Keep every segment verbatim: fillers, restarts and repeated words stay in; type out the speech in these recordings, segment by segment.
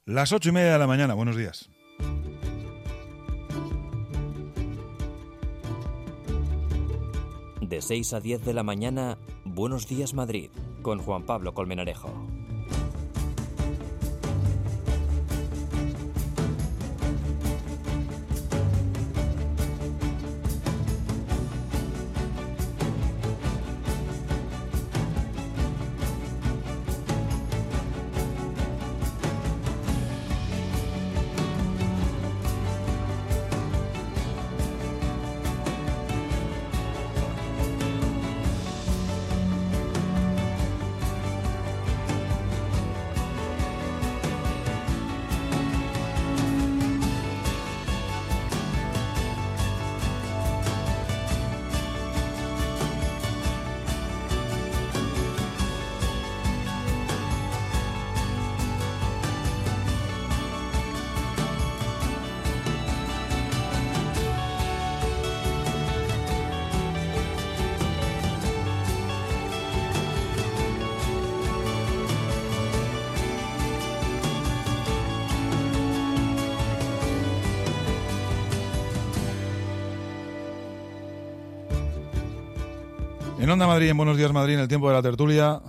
Las ocho y media de la mañana, buenos días. De seis a diez de la mañana, Buenos Días Madrid, con Juan Pablo Colmenarejo. En Onda Madrid, en Buenos Días Madrid, en el tiempo de la tertulia,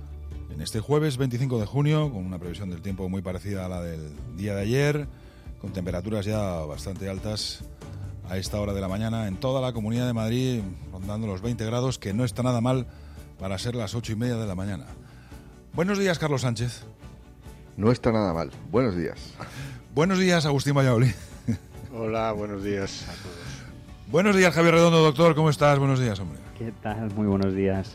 en este jueves veinticinco de junio, con una previsión del tiempo muy parecida a la del día de ayer, con temperaturas ya bastante altas a esta hora de la mañana en toda la Comunidad de Madrid, rondando los veinte grados, que no está nada mal para ser las ocho y media de la mañana. Buenos días, Carlos Sánchez. No está nada mal. Buenos días. Buenos días, Agustín Valladolid. Hola, buenos días a todos. Buenos días, Javier Redondo, doctor. ¿Cómo estás? Buenos días, hombre. ¿Qué tal? Muy buenos días.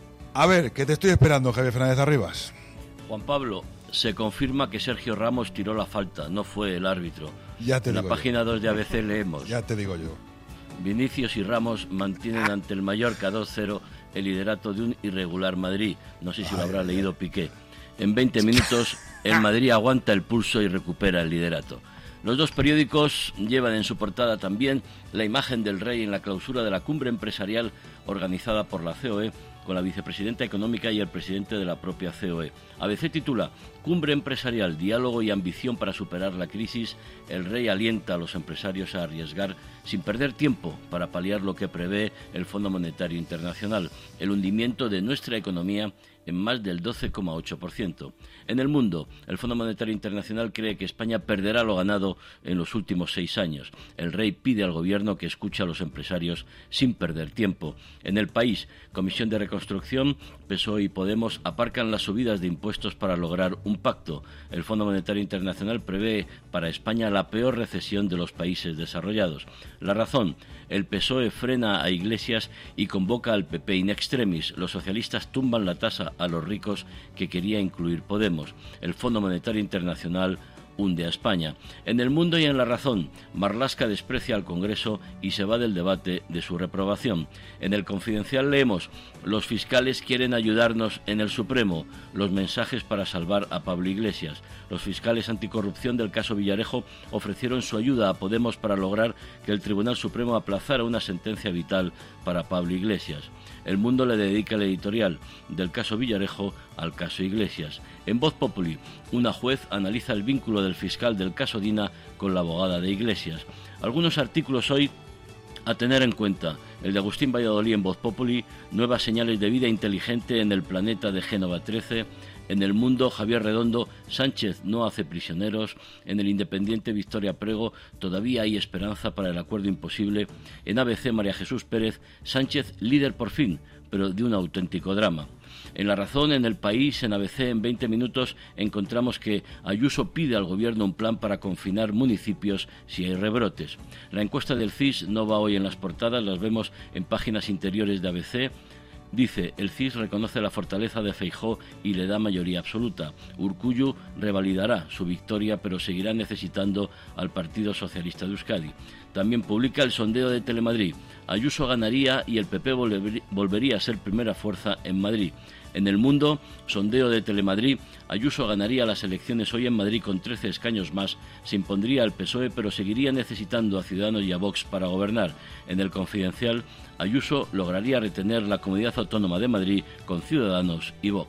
A ver, ¿qué te estoy esperando, Javier Fernández Arribas? Juan Pablo, se confirma que Sergio Ramos tiró la falta, no fue el árbitro. Ya te en digo la página yo. dos de A B C leemos. Ya te digo yo. Vinicius y Ramos mantienen ante el Mallorca dos cero el liderato de un irregular Madrid. No sé si lo habrá leído Piqué. En veinte minutos el Madrid aguanta el pulso y recupera el liderato. Los dos periódicos llevan en su portada también la imagen del rey en la clausura de la cumbre empresarial organizada por la C O E, con la vicepresidenta económica y el presidente de la propia C O E. A B C titula: Cumbre empresarial, diálogo y ambición para superar la crisis. El rey alienta a los empresarios a arriesgar sin perder tiempo para paliar lo que prevé el Fondo Monetario Internacional, el hundimiento de nuestra economía en más del doce coma ocho por ciento. En el mundo, el Fondo Monetario Internacional cree que España perderá lo ganado en los últimos seis años. El rey pide al gobierno que escuche a los empresarios sin perder tiempo. En el país, Comisión de Reconstrucción, P S O E y Podemos aparcan las subidas de impuestos para lograr un pacto. El Fondo Monetario Internacional prevé para España la peor recesión de los países desarrollados. La razón: el P S O E frena a Iglesias y convoca al P P in extremis. Los socialistas tumban la tasa a los ricos que quería incluir Podemos. El Fondo Monetario Internacional hunde a España. En El Mundo y en La Razón, Marlaska desprecia al Congreso y se va del debate de su reprobación. En El Confidencial leemos: los fiscales quieren ayudarnos en el Supremo, los mensajes para salvar a Pablo Iglesias. Los fiscales anticorrupción del caso Villarejo ofrecieron su ayuda a Podemos para lograr que el Tribunal Supremo aplazara una sentencia vital para Pablo Iglesias. El Mundo le dedica el editorial: del caso Villarejo al caso Iglesias. En Voz Populi, una juez analiza el vínculo del fiscal del caso Dina con la abogada de Iglesias. Algunos artículos hoy a tener en cuenta: el de Agustín Valladolid en Voz Populi, nuevas señales de vida inteligente en el planeta de Génova trece. En El Mundo, Javier Redondo, Sánchez no hace prisioneros. En El Independiente, Victoria Prego, todavía hay esperanza para el acuerdo imposible. En A B C, María Jesús Pérez, Sánchez líder por fin, pero de un auténtico drama. En La Razón, en El País, en A B C, en veinte minutos, encontramos que Ayuso pide al gobierno un plan para confinar municipios si hay rebrotes. La encuesta del C I S no va hoy en las portadas, las vemos en páginas interiores de A B C. Dice: el C I S reconoce la fortaleza de Feijóo y le da mayoría absoluta. Urkullu revalidará su victoria, pero seguirá necesitando al Partido Socialista de Euskadi. También publica el sondeo de Telemadrid: Ayuso ganaría y el P P volvería a ser primera fuerza en Madrid. En El Mundo, sondeo de Telemadrid: Ayuso ganaría las elecciones hoy en Madrid con trece escaños más, se impondría al P S O E, pero seguiría necesitando a Ciudadanos y a Vox para gobernar. En El Confidencial, Ayuso lograría retener la Comunidad Autónoma de Madrid con Ciudadanos y Vox.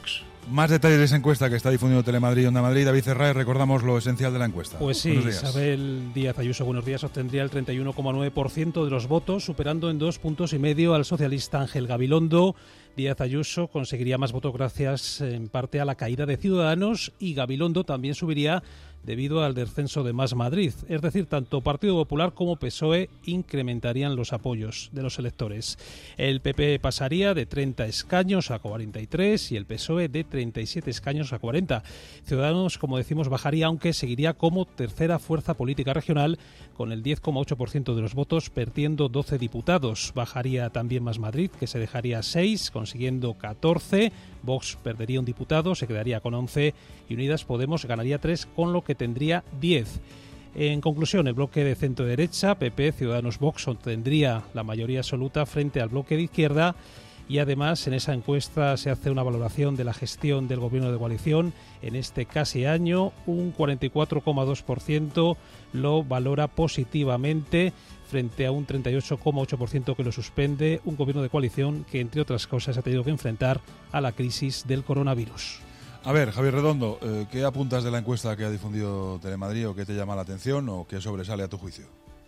Más detalles de esa encuesta que está difundiendo Telemadrid y Onda Madrid. David Cerraez, recordamos lo esencial de la encuesta. Pues sí, Isabel Díaz Ayuso, buenos días, obtendría el treinta y uno coma nueve por ciento de los votos, superando en dos puntos y medio al socialista Ángel Gabilondo. Díaz Ayuso conseguiría más votos gracias en parte a la caída de Ciudadanos y Gabilondo también subiría debido al descenso de Más Madrid. Es decir, tanto Partido Popular como P S O E incrementarían los apoyos de los electores. El P P pasaría de treinta escaños a cuarenta y tres y el P S O E de treinta y siete escaños a cuarenta. Ciudadanos, como decimos, bajaría, aunque seguiría como tercera fuerza política regional con el diez coma ocho por ciento de los votos, perdiendo doce diputados. Bajaría también Más Madrid, que se dejaría seis, consiguiendo catorce. Vox perdería un diputado, se quedaría con once y Unidas Podemos ganaría tres, con lo que tendría diez. En conclusión, el bloque de centro-derecha, P P, Ciudadanos, Vox, obtendría la mayoría absoluta frente al bloque de izquierda y además en esa encuesta se hace una valoración de la gestión del gobierno de coalición en este casi año. Un cuarenta y cuatro coma dos por ciento lo valora positivamente frente a un treinta y ocho coma ocho por ciento que lo suspende, un gobierno de coalición que, entre otras cosas, ha tenido que enfrentar a la crisis del coronavirus. A ver, Javier Redondo, eh, ¿qué apuntas de la encuesta que ha difundido Telemadrid o qué te llama la atención o qué sobresale a tu juicio?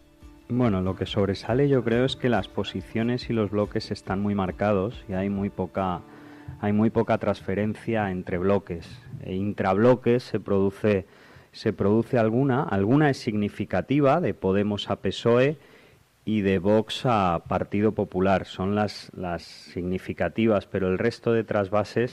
Bueno, lo que sobresale yo creo es que las posiciones y los bloques están muy marcados y hay muy poca, hay muy poca transferencia entre bloques. E intrabloques se produce, se produce alguna, alguna es significativa, de Podemos a P S O E y de Vox a Partido Popular. Son las, las significativas, pero el resto de trasvases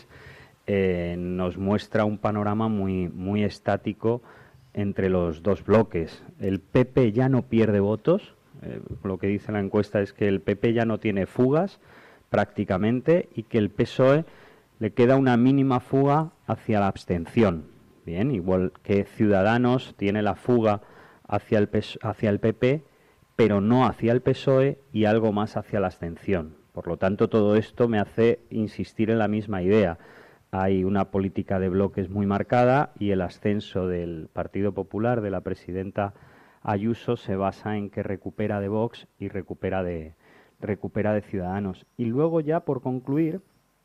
eh, nos muestra un panorama muy, muy estático entre los dos bloques. El P P ya no pierde votos, eh, lo que dice la encuesta es que el P P ya no tiene fugas prácticamente y que el P S O E le queda una mínima fuga hacia la abstención. Bien, igual que Ciudadanos tiene la fuga hacia el, hacia el P P, pero no hacia el P S O E y algo más hacia la abstención. Por lo tanto, todo esto me hace insistir en la misma idea. Hay una política de bloques muy marcada y el ascenso del Partido Popular, de la presidenta Ayuso, se basa en que recupera de Vox y recupera de, recupera de Ciudadanos. Y luego ya, por concluir,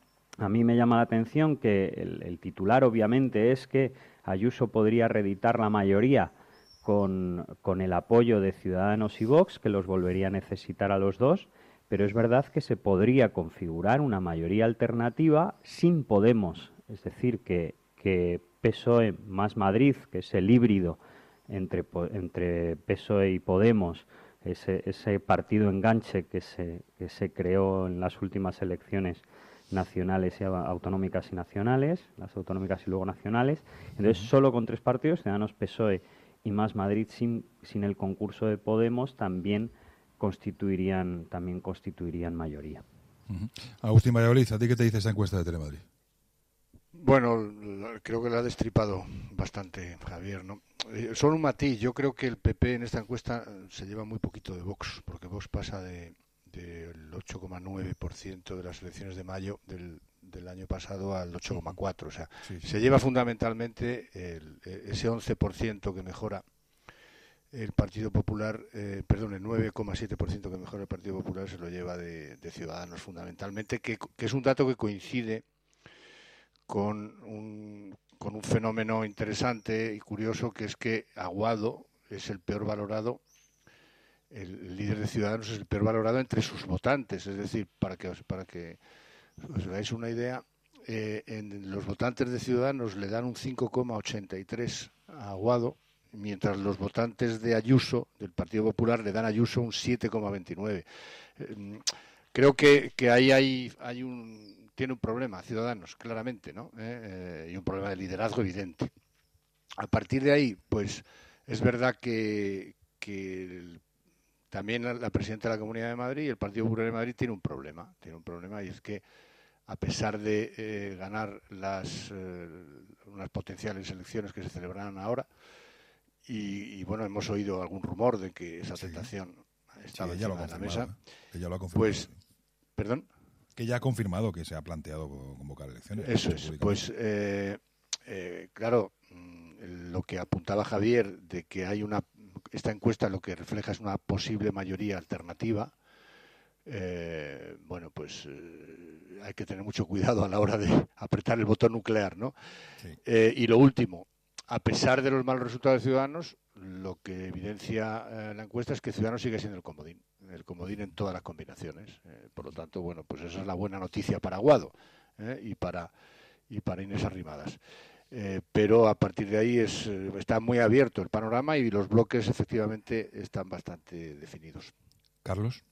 a mí me llama la atención que el, el titular obviamente es que Ayuso podría reeditar la mayoría con, con el apoyo de Ciudadanos y Vox, que los volvería a necesitar a los dos, pero es verdad que se podría configurar una mayoría alternativa sin Podemos, es decir, que, que P S O E más Madrid, que es el híbrido entre, entre P S O E y Podemos, ese, ese partido enganche que se, que se creó en las últimas elecciones nacionales y autonómicas y nacionales, las autonómicas y luego nacionales. Entonces, solo con tres partidos, Ciudadanos, P S O E y Más Madrid, sin, sin el concurso de Podemos, también constituirían también constituirían mayoría. Uh-huh. Agustín Valladolid, ¿a ti qué te dice esta encuesta de Telemadrid? Bueno, creo que la ha destripado bastante Javier, ¿no? Eh, solo un matiz, yo creo que el P P en esta encuesta se lleva muy poquito de Vox, porque Vox pasa de del ocho coma nueve por ciento de las elecciones de mayo del, del año pasado al ocho coma cuatro por ciento. O sea, sí, sí. Se lleva fundamentalmente el, ese once por ciento que mejora el Partido Popular, eh, perdón, el nueve coma siete por ciento que mejora el Partido Popular se lo lleva de, de Ciudadanos fundamentalmente, que, que es un dato que coincide con un, con un fenómeno interesante y curioso, que es que Aguado es el peor valorado, el, el líder de Ciudadanos es el peor valorado entre sus votantes, es decir, para que os, para que os hagáis una idea, eh, en los votantes de Ciudadanos le dan un cinco coma ochenta y tres a Aguado, mientras los votantes de Ayuso, del Partido Popular, le dan a Ayuso un siete coma veintinueve. Eh, creo que, que ahí hay, hay un, tiene un problema Ciudadanos, claramente, ¿no? Eh, eh, y un problema de liderazgo evidente. A partir de ahí, pues, es verdad que, que el, también la, la presidenta de la Comunidad de Madrid y el Partido Popular de Madrid tiene un problema, tiene un problema y es que a pesar de eh, ganar las eh, unas potenciales elecciones que se celebrarán ahora, Y, y bueno, hemos oído algún rumor de que esa tentación sí, estaba sí, encima de la mesa. Que ya lo ha confirmado. Pues, ¿perdón? Que ya ha confirmado que se ha planteado convocar elecciones. Eso es. Pues, eh, eh, claro, lo que apuntaba Javier de que hay una, esta encuesta lo que refleja es una posible mayoría alternativa. eh, bueno, pues eh, hay que tener mucho cuidado a la hora de apretar el botón nuclear, ¿no? Sí. Eh, y lo último, a pesar de los malos resultados de Ciudadanos, lo que evidencia eh, la encuesta es que Ciudadanos sigue siendo el comodín, el comodín en todas las combinaciones. Eh, por lo tanto, bueno, pues esa es la buena noticia para Aguado eh, y para y para Inés Arrimadas. Eh, pero a partir de ahí es, eh, está muy abierto el panorama y los bloques efectivamente están bastante definidos. Carlos.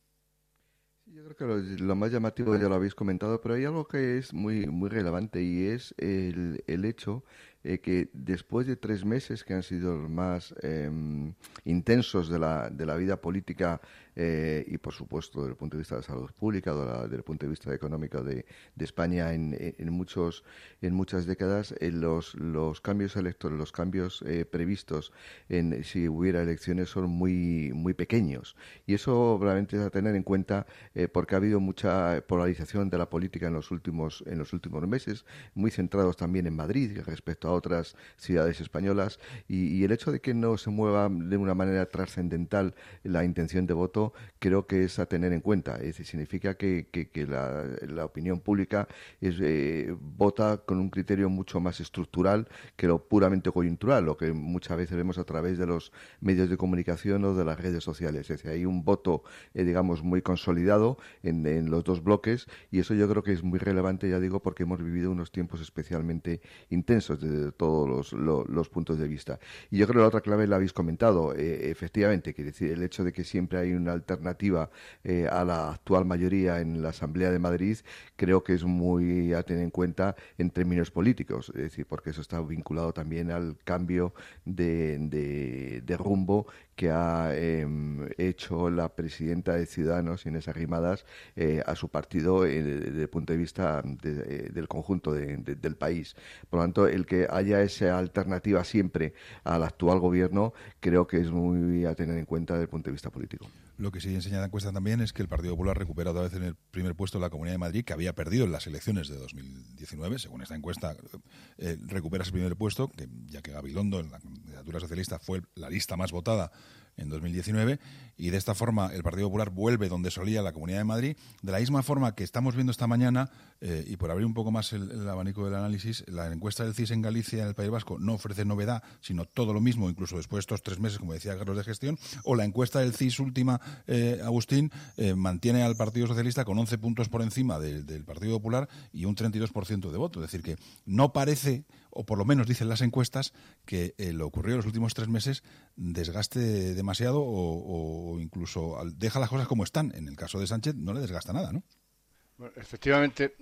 Yo creo que lo, lo más llamativo ya lo habéis comentado, pero hay algo que es muy muy relevante y es el, el hecho eh, que después de tres meses que han sido los más eh, intensos de la, de la vida política eh, y, por supuesto, desde el punto de vista de la salud pública, de la, desde el punto de vista económico de, de España en, en muchos en muchas décadas, eh, los, los cambios electorales, los cambios eh, previstos en si hubiera elecciones son muy muy pequeños. Y eso realmente es a tener en cuenta eh, porque ha habido mucha polarización de la política en los últimos en los últimos meses, muy centrados también en Madrid respecto a otras ciudades españolas, y, y el hecho de que no se mueva de una manera trascendental la intención de voto creo que es a tener en cuenta. Es decir, significa que, que, que la, la opinión pública es, eh, vota con un criterio mucho más estructural que lo puramente coyuntural, lo que muchas veces vemos a través de los medios de comunicación o de las redes sociales. Es decir, hay un voto, eh, digamos, muy consolidado en, en los dos bloques, y eso yo creo que es muy relevante, ya digo, porque hemos vivido unos tiempos especialmente intensos desde todos los, los, los puntos de vista. Y yo creo que la otra clave la habéis comentado, eh, efectivamente, que decir, el hecho de que siempre hay una alternativa eh, a la actual mayoría en la Asamblea de Madrid, creo que es muy a tener en cuenta en términos políticos, es decir, porque eso está vinculado también al cambio de, de, de rumbo que ha eh, hecho la presidenta de Ciudadanos, Inés Arrimadas, eh, a su partido eh, desde el punto de vista de, de, del conjunto de, de, del país. Por lo tanto, el que haya esa alternativa siempre al actual gobierno creo que es muy a tener en cuenta desde el punto de vista político. Lo que sí enseña la encuesta también es que el Partido Popular recupera otra vez en el primer puesto de la Comunidad de Madrid, que había perdido en las elecciones de dos mil diecinueve. Según esta encuesta, eh, recupera ese primer puesto, que, ya que Gabilondo en la candidatura socialista fue la lista más votada en dos mil diecinueve, y de esta forma el Partido Popular vuelve donde solía la Comunidad de Madrid, de la misma forma que estamos viendo esta mañana, eh, y por abrir un poco más el, el abanico del análisis, la encuesta del C I S en Galicia, en el País Vasco, no ofrece novedad, sino todo lo mismo, incluso después de estos tres meses, como decía Carlos, de gestión, o la encuesta del C I S última, eh, Agustín, eh, mantiene al Partido Socialista con once puntos por encima de, del Partido Popular y un treinta y dos por ciento de voto. Es decir, que no parece, o por lo menos dicen las encuestas, que eh, lo ocurrido en los últimos tres meses desgaste demasiado o, o incluso deja las cosas como están. En el caso de Sánchez no le desgasta nada, ¿no? Bueno, efectivamente,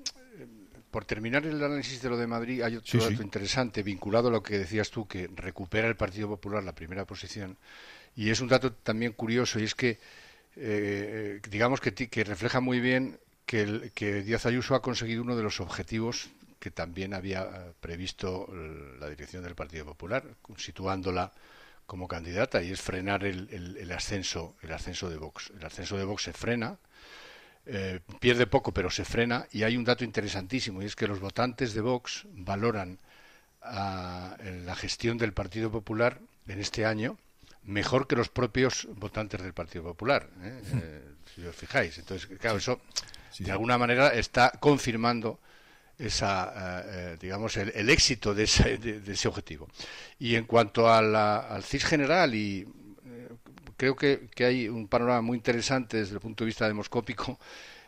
por terminar el análisis de lo de Madrid, hay otro sí, dato sí. interesante vinculado a lo que decías tú, que recupera el Partido Popular la primera posición, y es un dato también curioso, y es que eh, digamos que, que refleja muy bien que, el, que Díaz Ayuso ha conseguido uno de los objetivos que también había previsto la dirección del Partido Popular, situándola como candidata, y es frenar el, el, el ascenso el ascenso de Vox. El ascenso de Vox se frena, eh, pierde poco, pero se frena, y hay un dato interesantísimo, y es que los votantes de Vox valoran a, la gestión del Partido Popular en este año mejor que los propios votantes del Partido Popular, ¿eh? Eh, si os fijáis. Entonces, claro, eso sí, de alguna manera está confirmando esa eh, digamos el, el éxito de ese, de, de ese objetivo. Y en cuanto a la, al C I S general, y eh, creo que, que hay un panorama muy interesante desde el punto de vista demoscópico,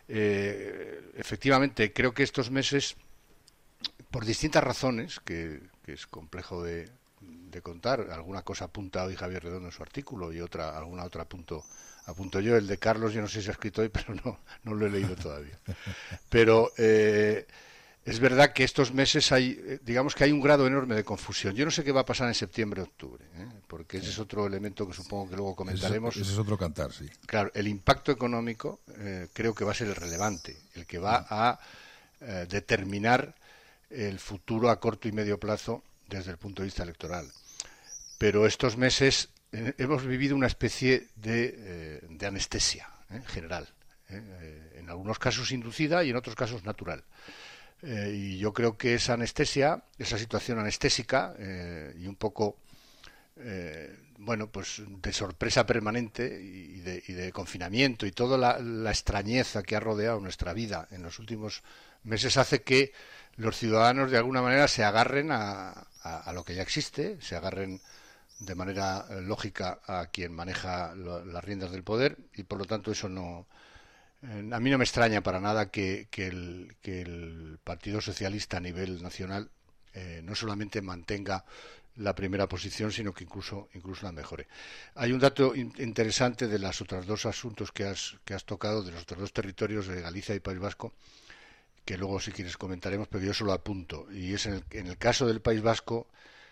eh, efectivamente creo que estos meses, por distintas razones que, que es complejo de, de contar, alguna cosa apunta hoy Javier Redondo en su artículo y otra alguna otra apunto apunto yo, el de Carlos yo no sé si ha escrito hoy, pero no no lo he leído todavía, pero eh, es verdad que estos meses hay, digamos que hay un grado enorme de confusión. Yo no sé qué va a pasar en septiembre, octubre, ¿eh? Porque ese es otro elemento que supongo que luego comentaremos. Ese es otro cantar, sí. Claro, el impacto económico eh, creo que va a ser el relevante, el que va a eh, determinar el futuro a corto y medio plazo desde el punto de vista electoral. Pero estos meses eh, hemos vivido una especie de, eh, de anestesia ¿eh? general, ¿eh? en algunos casos inducida y en otros casos natural. Eh, y yo creo que esa anestesia, esa situación anestésica eh, y un poco eh, bueno, pues de sorpresa permanente y de, y de confinamiento y toda la, la extrañeza que ha rodeado nuestra vida en los últimos meses hace que los ciudadanos de alguna manera se agarren a, a, a lo que ya existe, se agarren de manera lógica a quien maneja lo, las riendas del poder, y por lo tanto eso no... Eh, a mí no me extraña para nada que, que, el, que el Partido Socialista a nivel nacional eh, no solamente mantenga la primera posición, sino que incluso incluso la mejore. Hay un dato in interesante de los otros dos asuntos que has, que has tocado, de los otros dos territorios de Galicia y País Vasco, que luego si quieres comentaremos, pero yo solo apunto. Y es en el, en el caso del País Vasco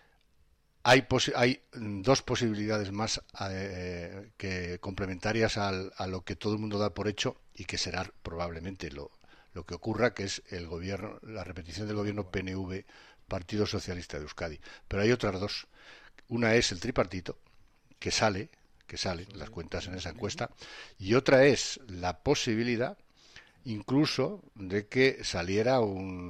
hay, posi hay dos posibilidades más eh, que complementarias al, a lo que todo el mundo da por hecho y que será probablemente lo, lo que ocurra, que es el gobierno, la repetición del gobierno P N V Partido Socialista de Euskadi. Pero hay otras dos. Una es el tripartito, que sale, que sale las cuentas en esa encuesta, y otra es la posibilidad incluso de que saliera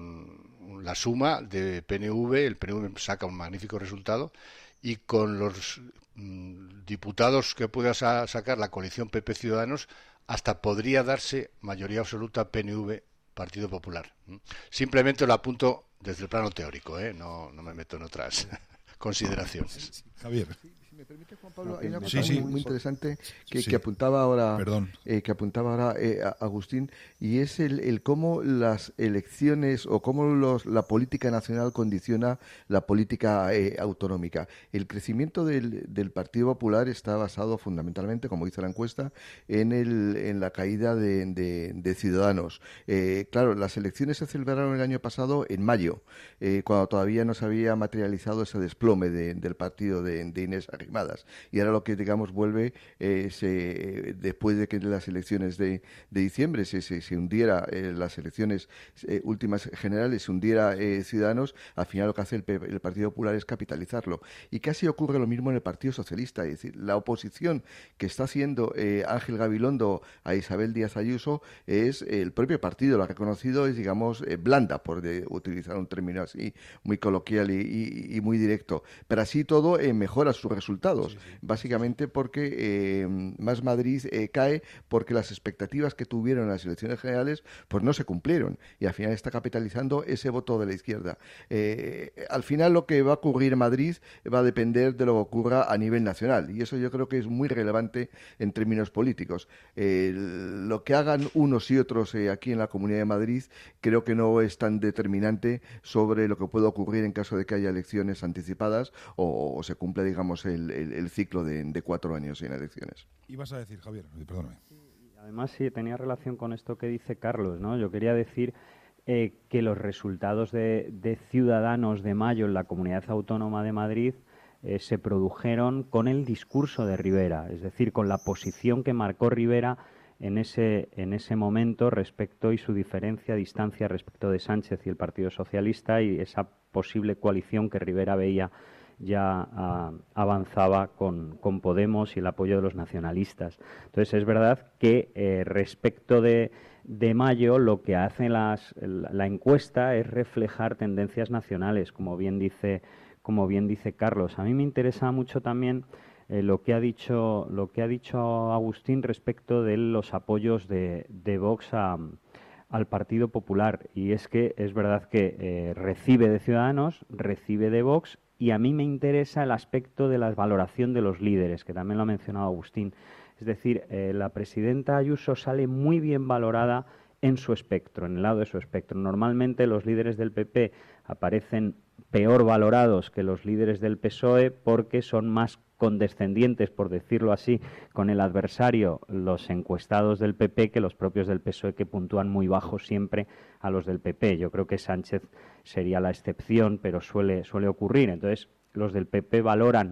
un, la suma de P N V, el P N V saca un magnífico resultado, y con los mm, diputados que pueda sa sacar la coalición P P Ciudadanos, hasta podría darse mayoría absoluta P N V Partido Popular. Simplemente lo apunto desde el plano teórico, ¿eh? no, no me meto en otras consideraciones. Javier. Si me permite, Juan Pablo, hay una cosa sí, sí. muy, muy interesante que, sí. que apuntaba ahora, Perdón. Eh, que apuntaba ahora eh, Agustín, y es el, el cómo las elecciones o cómo los, la política nacional condiciona la política eh, autonómica. El crecimiento del, del Partido Popular está basado fundamentalmente, como dice la encuesta, en, el, en la caída de, de, de Ciudadanos. Eh, claro, las elecciones se celebraron el año pasado en mayo, eh, cuando todavía no se había materializado ese desplome de, del partido de, de Inés Arrimadas. Y ahora lo que, digamos, vuelve, eh, se, después de que las elecciones de, de diciembre se, se, se hundiera, eh, las elecciones eh, últimas generales, se hundiera eh, Ciudadanos, al final lo que hace el, el Partido Popular es capitalizarlo. Y casi ocurre lo mismo en el Partido Socialista, es decir, la oposición que está haciendo eh, Ángel Gabilondo a Isabel Díaz Ayuso es el propio partido, lo ha reconocido, es, digamos, eh, blanda, por de, utilizar un término así muy coloquial y, y, y muy directo. Pero así todo eh, mejora sus resultados, sí, sí. Básicamente porque eh, Más Madrid eh, cae porque las expectativas que tuvieron en las elecciones generales pues no se cumplieron, y al final está capitalizando ese voto de la izquierda. Eh, al final lo que va a ocurrir en Madrid va a depender de lo que ocurra a nivel nacional, y eso yo creo que es muy relevante en términos políticos. Eh, lo que hagan unos y otros eh, aquí en la Comunidad de Madrid creo que no es tan determinante sobre lo que puede ocurrir en caso de que haya elecciones anticipadas o, o se cumpla, digamos, el, el, el ciclo de, de cuatro años sin elecciones. ¿Y vas a decir, Javier? Perdóname. Además, sí, tenía relación con esto que dice Carlos, ¿no? Yo quería decir eh, que los resultados de, de Ciudadanos de mayo en la Comunidad Autónoma de Madrid eh, se produjeron con el discurso de Rivera, es decir, con la posición que marcó Rivera en ese, en ese momento respecto y su diferencia, distancia respecto de Sánchez y el Partido Socialista, y esa posible coalición que Rivera veía ya uh, avanzaba con, con Podemos y el apoyo de los nacionalistas. Entonces es verdad que eh, respecto de, de mayo lo que hace las, la, la encuesta es reflejar tendencias nacionales, como bien dice, como bien dice Carlos. A mí me interesa mucho también eh, lo que ha dicho lo que ha dicho Agustín respecto de los apoyos de, de Vox a, al Partido Popular, y es que es verdad que eh, recibe de Ciudadanos, recibe de Vox. Y a mí me interesa el aspecto de la valoración de los líderes, que también lo ha mencionado Agustín. Es decir, eh, la presidenta Ayuso sale muy bien valorada en su espectro, en el lado de su espectro. Normalmente los líderes del P P aparecen peor valorados que los líderes del P S O E porque son más condescendientes, por decirlo así, con el adversario, los encuestados del P P, que los propios del P S O E, que puntúan muy bajo siempre a los del P P. Yo creo que Sánchez sería la excepción, pero suele, suele ocurrir. Entonces, los del P P valoran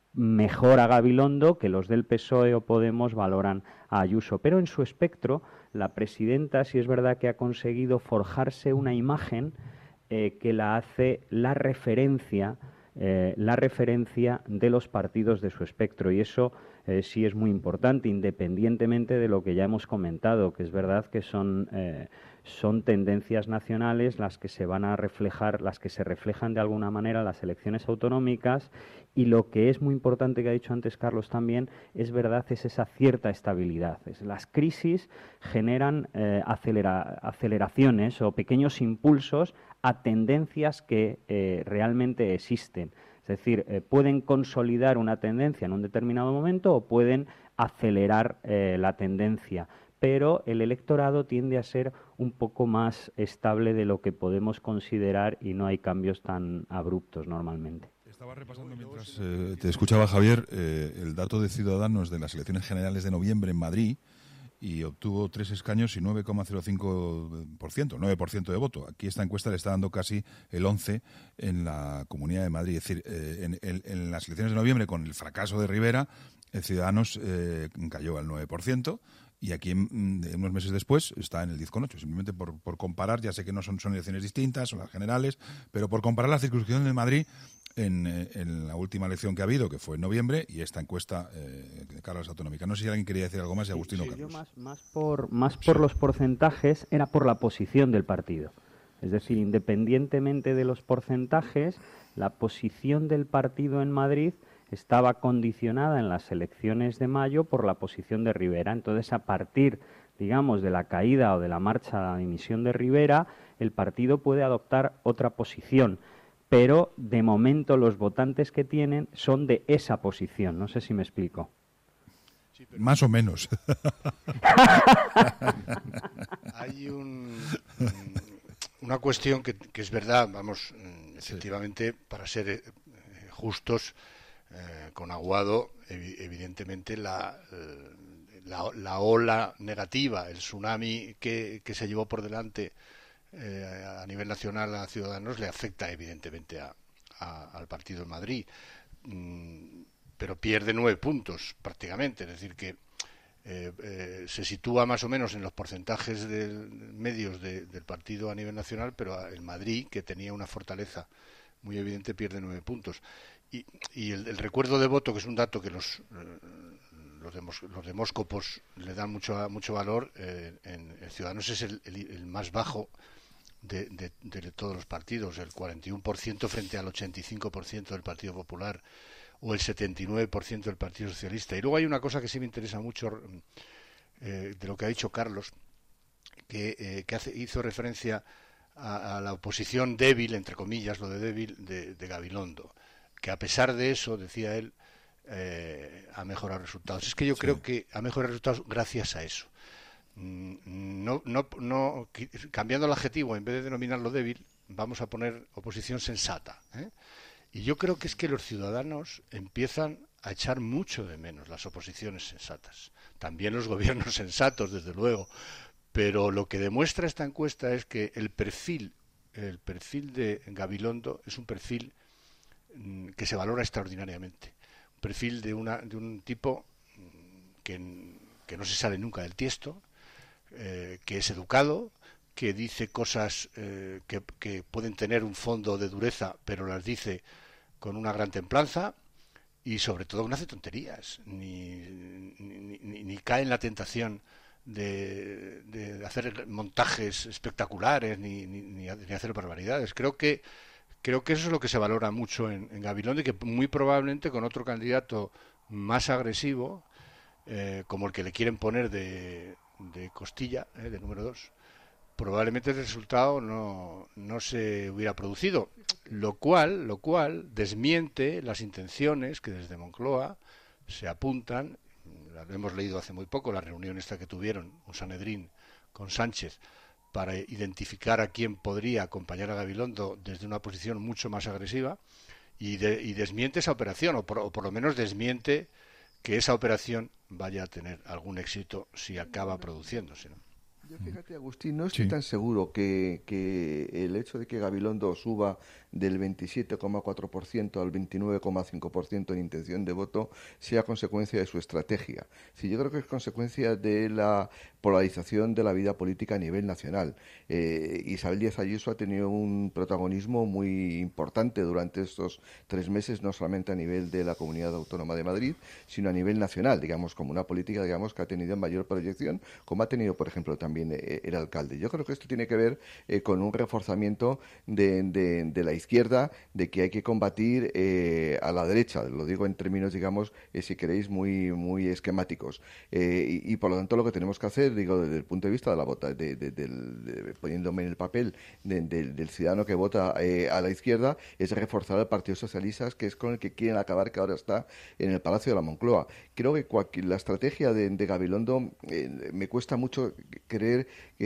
mejor a Gabilondo que los del P S O E o Podemos valoran a Ayuso. Pero en su espectro, la presidenta sí es verdad que ha conseguido forjarse una imagen eh, que la hace la referencia Eh, la referencia de los partidos de su espectro, y eso eh, sí es muy importante, independientemente de lo que ya hemos comentado, que es verdad que son, eh, son tendencias nacionales las que se van a reflejar, las que se reflejan de alguna manera en las elecciones autonómicas, Y lo que es muy importante, que ha dicho antes Carlos también, es verdad, es esa cierta estabilidad. Es, las crisis generan eh, acelera, aceleraciones o pequeños impulsos a tendencias que eh, realmente existen. Es decir, eh, pueden consolidar una tendencia en un determinado momento o pueden acelerar eh, la tendencia. Pero el electorado tiende a ser un poco más estable de lo que podemos considerar y no hay cambios tan abruptos normalmente. Estaba repasando mientras eh, te escuchaba, Javier, eh, el dato de Ciudadanos de las elecciones generales de noviembre en Madrid, y obtuvo tres escaños y nueve coma cero cinco por ciento, nueve por ciento de voto. Aquí esta encuesta le está dando casi el once por ciento en la Comunidad de Madrid. Es decir, eh, en, en, en las elecciones de noviembre, con el fracaso de Rivera, el Ciudadanos eh, cayó al nueve por ciento. Y aquí, en, en unos meses después, está en el diez coma ocho. Simplemente por, por comparar, ya sé que no son, son elecciones distintas, son las generales, pero por comparar la circunscripción de Madrid en, en la última elección que ha habido, que fue en noviembre, y esta encuesta eh, de cara a las autonómicas. No sé si alguien quería decir algo más, y Agustino. Sí, sí, Carlos. yo más, más por, más por sí. los porcentajes, era por la posición del partido. Es decir, independientemente de los porcentajes, la posición del partido en Madrid estaba condicionada en las elecciones de mayo por la posición de Rivera. Entonces, a partir, digamos, de la caída o de la marcha a la dimisión de Rivera, el partido puede adoptar otra posición. Pero, de momento, los votantes que tienen son de esa posición. No sé si me explico. Sí, pero... Más o menos. Hay un, una cuestión que, que es verdad, vamos, efectivamente, sí. para ser eh, justos, Eh, con Aguado, ev evidentemente la, la, la ola negativa, el tsunami que, que se llevó por delante eh, a nivel nacional a Ciudadanos le afecta evidentemente a, a, al partido en Madrid, mm, pero pierde nueve puntos prácticamente, es decir que eh, eh, se sitúa más o menos en los porcentajes de, medios de, del partido a nivel nacional, pero el Madrid, que tenía una fortaleza muy evidente, pierde nueve puntos. Y, y el, el recuerdo de voto, que es un dato que los, los, demos, los demóscopos le dan mucho, mucho valor, eh, en, en Ciudadanos es el, el, el más bajo de, de, de todos los partidos, el cuarenta y uno por ciento frente al ochenta y cinco por ciento del Partido Popular o el setenta y nueve por ciento del Partido Socialista. Y luego hay una cosa que sí me interesa mucho eh, de lo que ha dicho Carlos, que, eh, que hace, hizo referencia a, a la oposición débil, entre comillas, lo de débil, de, de Gabilondo, que a pesar de eso, decía él, eh, ha mejorado resultados. Es que yo sí. creo que ha mejorado resultados gracias a eso. No, no, no, cambiando el adjetivo, en vez de denominarlo débil, vamos a poner oposición sensata, ¿eh? Y yo creo que es que los ciudadanos empiezan a echar mucho de menos las oposiciones sensatas. También los gobiernos sensatos, desde luego. Pero lo que demuestra esta encuesta es que el perfil, el perfil de Gabilondo es un perfil que se valora extraordinariamente. Un perfil de, una, de un tipo que, que no se sale nunca del tiesto, eh, que es educado, que dice cosas eh, que, que pueden tener un fondo de dureza, pero las dice con una gran templanza y sobre todo no hace tonterías, ni, ni, ni, ni cae en la tentación de, de hacer montajes espectaculares ni, ni, ni hacer barbaridades. Creo que Creo que eso es lo que se valora mucho en, en Gabilondo y que muy probablemente con otro candidato más agresivo, eh, como el que le quieren poner de, de costilla, eh, de número dos, probablemente el resultado no, no se hubiera producido, lo cual, lo cual desmiente las intenciones que desde Moncloa se apuntan, las hemos leído hace muy poco, la reunión esta que tuvieron, un Sanedrín con Sánchez, para identificar a quién podría acompañar a Gabilondo desde una posición mucho más agresiva y, de, y desmiente esa operación, o por, o por lo menos desmiente que esa operación vaya a tener algún éxito si acaba produciéndose, ¿no? Yo, fíjate, Agustín, no estoy sí. tan seguro que, que el hecho de que Gabilondo suba del veintisiete coma cuatro por ciento al veintinueve coma cinco por ciento en intención de voto sea consecuencia de su estrategia. Sí, yo creo que es consecuencia de la polarización de la vida política a nivel nacional. Eh, Isabel Díaz Ayuso ha tenido un protagonismo muy importante durante estos tres meses, no solamente a nivel de la Comunidad Autónoma de Madrid, sino a nivel nacional, digamos, como una política, digamos, que ha tenido mayor proyección, como ha tenido, por ejemplo, también también eh, el alcalde. Yo creo que esto tiene que ver eh, con un reforzamiento de, de, de la izquierda, de que hay que combatir eh, a la derecha, lo digo en términos, digamos, eh, si queréis, muy muy esquemáticos. Eh, y, y por lo tanto lo que tenemos que hacer, digo, desde el punto de vista de la vota, de, de, de, de, poniéndome en el papel de, de, del ciudadano que vota eh, a la izquierda, es reforzar al Partido Socialista, que es con el que quieren acabar, que ahora está en el Palacio de la Moncloa. Creo que cualquier, la estrategia de, de Gabilondo eh, me cuesta mucho creer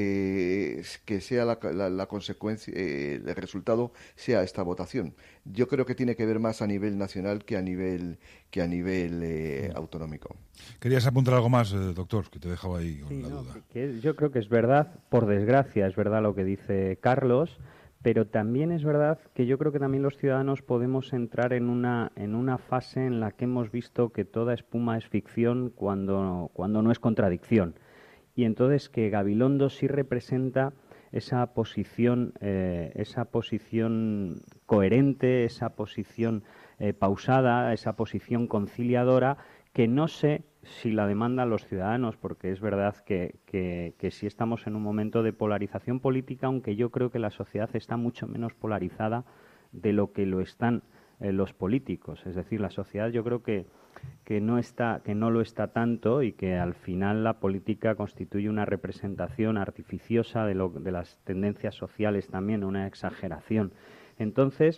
eh, que sea la, la, la consecuencia, eh, el resultado sea esta votación. Yo creo que tiene que ver más a nivel nacional que a nivel que a nivel eh, autonómico. ¿Querías apuntar algo más, eh, doctor? Que te dejaba ahí con sí, la no, duda. Que yo creo que es verdad, por desgracia, es verdad lo que dice Carlos, pero también es verdad que yo creo que también los ciudadanos podemos entrar en una en una fase en la que hemos visto que toda espuma es ficción cuando, cuando no es contradicción. Y entonces que Gabilondo sí representa esa posición, eh, esa posición coherente, esa posición eh, pausada, esa posición conciliadora, que no sé si la demandan los ciudadanos, porque es verdad que, que, que sí estamos en un momento de polarización política, aunque yo creo que la sociedad está mucho menos polarizada de lo que lo están eh, los políticos. Es decir, la sociedad yo creo que que no está que no lo está tanto, y que al final la política constituye una representación artificiosa de lo de las tendencias sociales, también una exageración. Entonces,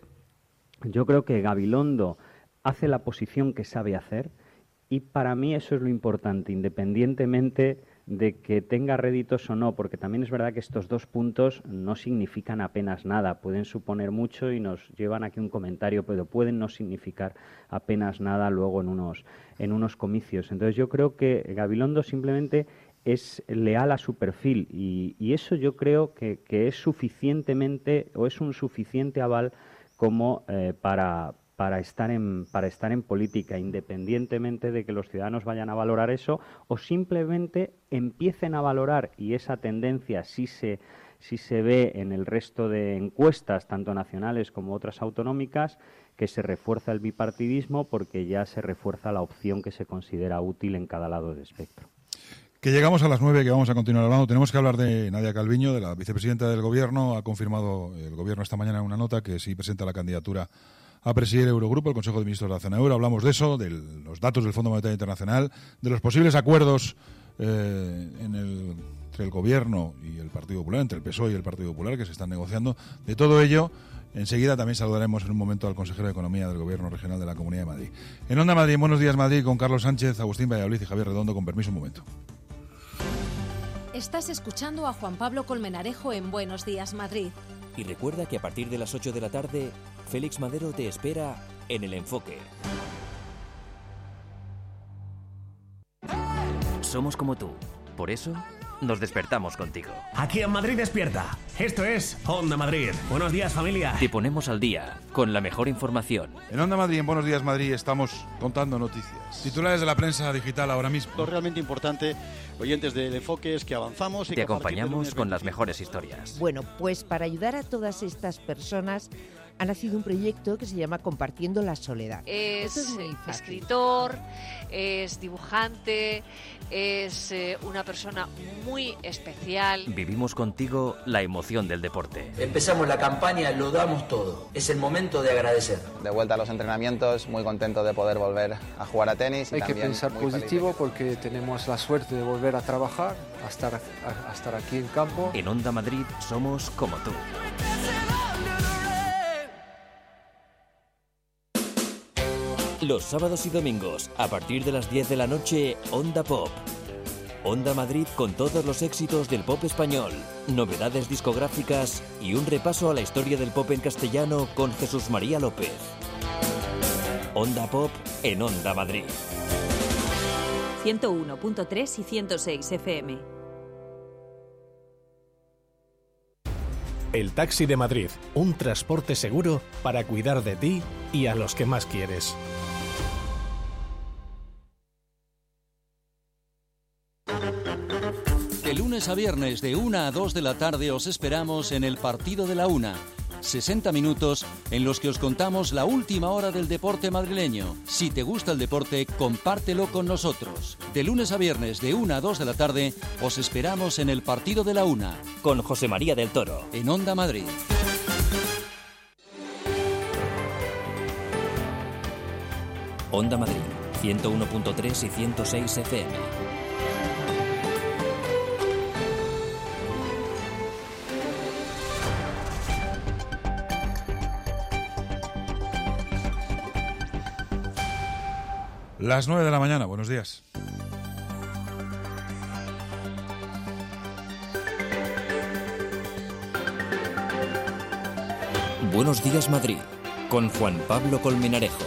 yo creo que Gabilondo hace la posición que sabe hacer, y para mí eso es lo importante, independientemente de que tenga réditos o no, porque también es verdad que estos dos puntos no significan apenas nada, pueden suponer mucho y nos llevan aquí un comentario, pero pueden no significar apenas nada luego en unos, en unos comicios. Entonces yo creo que Gabilondo simplemente es leal a su perfil, y, y eso yo creo que, que es suficientemente, o es un suficiente aval como eh, para... para estar en para estar en política, independientemente de que los ciudadanos vayan a valorar eso o simplemente empiecen a valorar, y esa tendencia sí se sí se ve en el resto de encuestas, tanto nacionales como otras autonómicas, que se refuerza el bipartidismo, porque ya se refuerza la opción que se considera útil en cada lado del espectro. Que llegamos a las nueve, que vamos a continuar hablando. Tenemos que hablar de Nadia Calviño, de la vicepresidenta del Gobierno. Ha confirmado el Gobierno esta mañana en una nota que sí presenta la candidatura a presidir el Eurogrupo, el Consejo de Ministros de la Zona Euro. Hablamos de eso, de los datos del Fondo Monetario Internacional, de los posibles acuerdos eh, en el, entre el Gobierno y el Partido Popular, entre el P S O E y el Partido Popular, que se están negociando. De todo ello, enseguida también saludaremos en un momento al consejero de Economía del Gobierno Regional de la Comunidad de Madrid. En Onda Madrid, Buenos Días Madrid, con Carlos Sánchez, Agustín Valladolid y Javier Redondo. Con permiso, un momento. Estás escuchando a Juan Pablo Colmenarejo en Buenos Días Madrid. Y recuerda que a partir de las ocho de la tarde, Félix Madero te espera en El Enfoque. Somos como tú, por eso nos despertamos contigo. Aquí en Madrid despierta. Esto es Onda Madrid. Buenos días, familia. Te ponemos al día con la mejor información. En Onda Madrid, en Buenos Días Madrid, estamos contando noticias. Titulares de la prensa digital ahora mismo. Lo realmente importante, oyentes del Enfoque, es que avanzamos y Te que acompañamos con las mejores historias. Bueno, pues para ayudar a todas estas personas ha nacido un proyecto que se llama Compartiendo la Soledad. Es, es escritor, es dibujante, es eh, una persona muy especial. Vivimos contigo la emoción del deporte. Empezamos la campaña, lo damos todo. Es el momento de agradecer. De vuelta a los entrenamientos, muy contento de poder volver a jugar a tenis. Y Hay también que pensar positivo porque tenemos la suerte de volver a trabajar, a estar, a, a estar aquí en campo. En Onda Madrid somos como tú. Los sábados y domingos, a partir de las diez de la noche, Onda Pop. Onda Madrid con todos los éxitos del pop español, novedades discográficas y un repaso a la historia del pop en castellano con Jesús María López. Onda Pop en Onda Madrid. ciento uno punto tres y ciento seis F M. El Taxi de Madrid, un transporte seguro para cuidar de ti y a los que más quieres. De lunes a viernes de una a dos de la tarde os esperamos en el Partido de la Una. sesenta minutos en los que os contamos la última hora del deporte madrileño. Si te gusta el deporte, compártelo con nosotros. De lunes a viernes, de una a dos de la tarde, os esperamos en el Partido de la Una. Con José María del Toro. En Onda Madrid. Onda Madrid, ciento uno punto tres y ciento seis F M. Las nueve de la mañana, buenos días. Buenos días Madrid, con Juan Pablo Colmenarejo.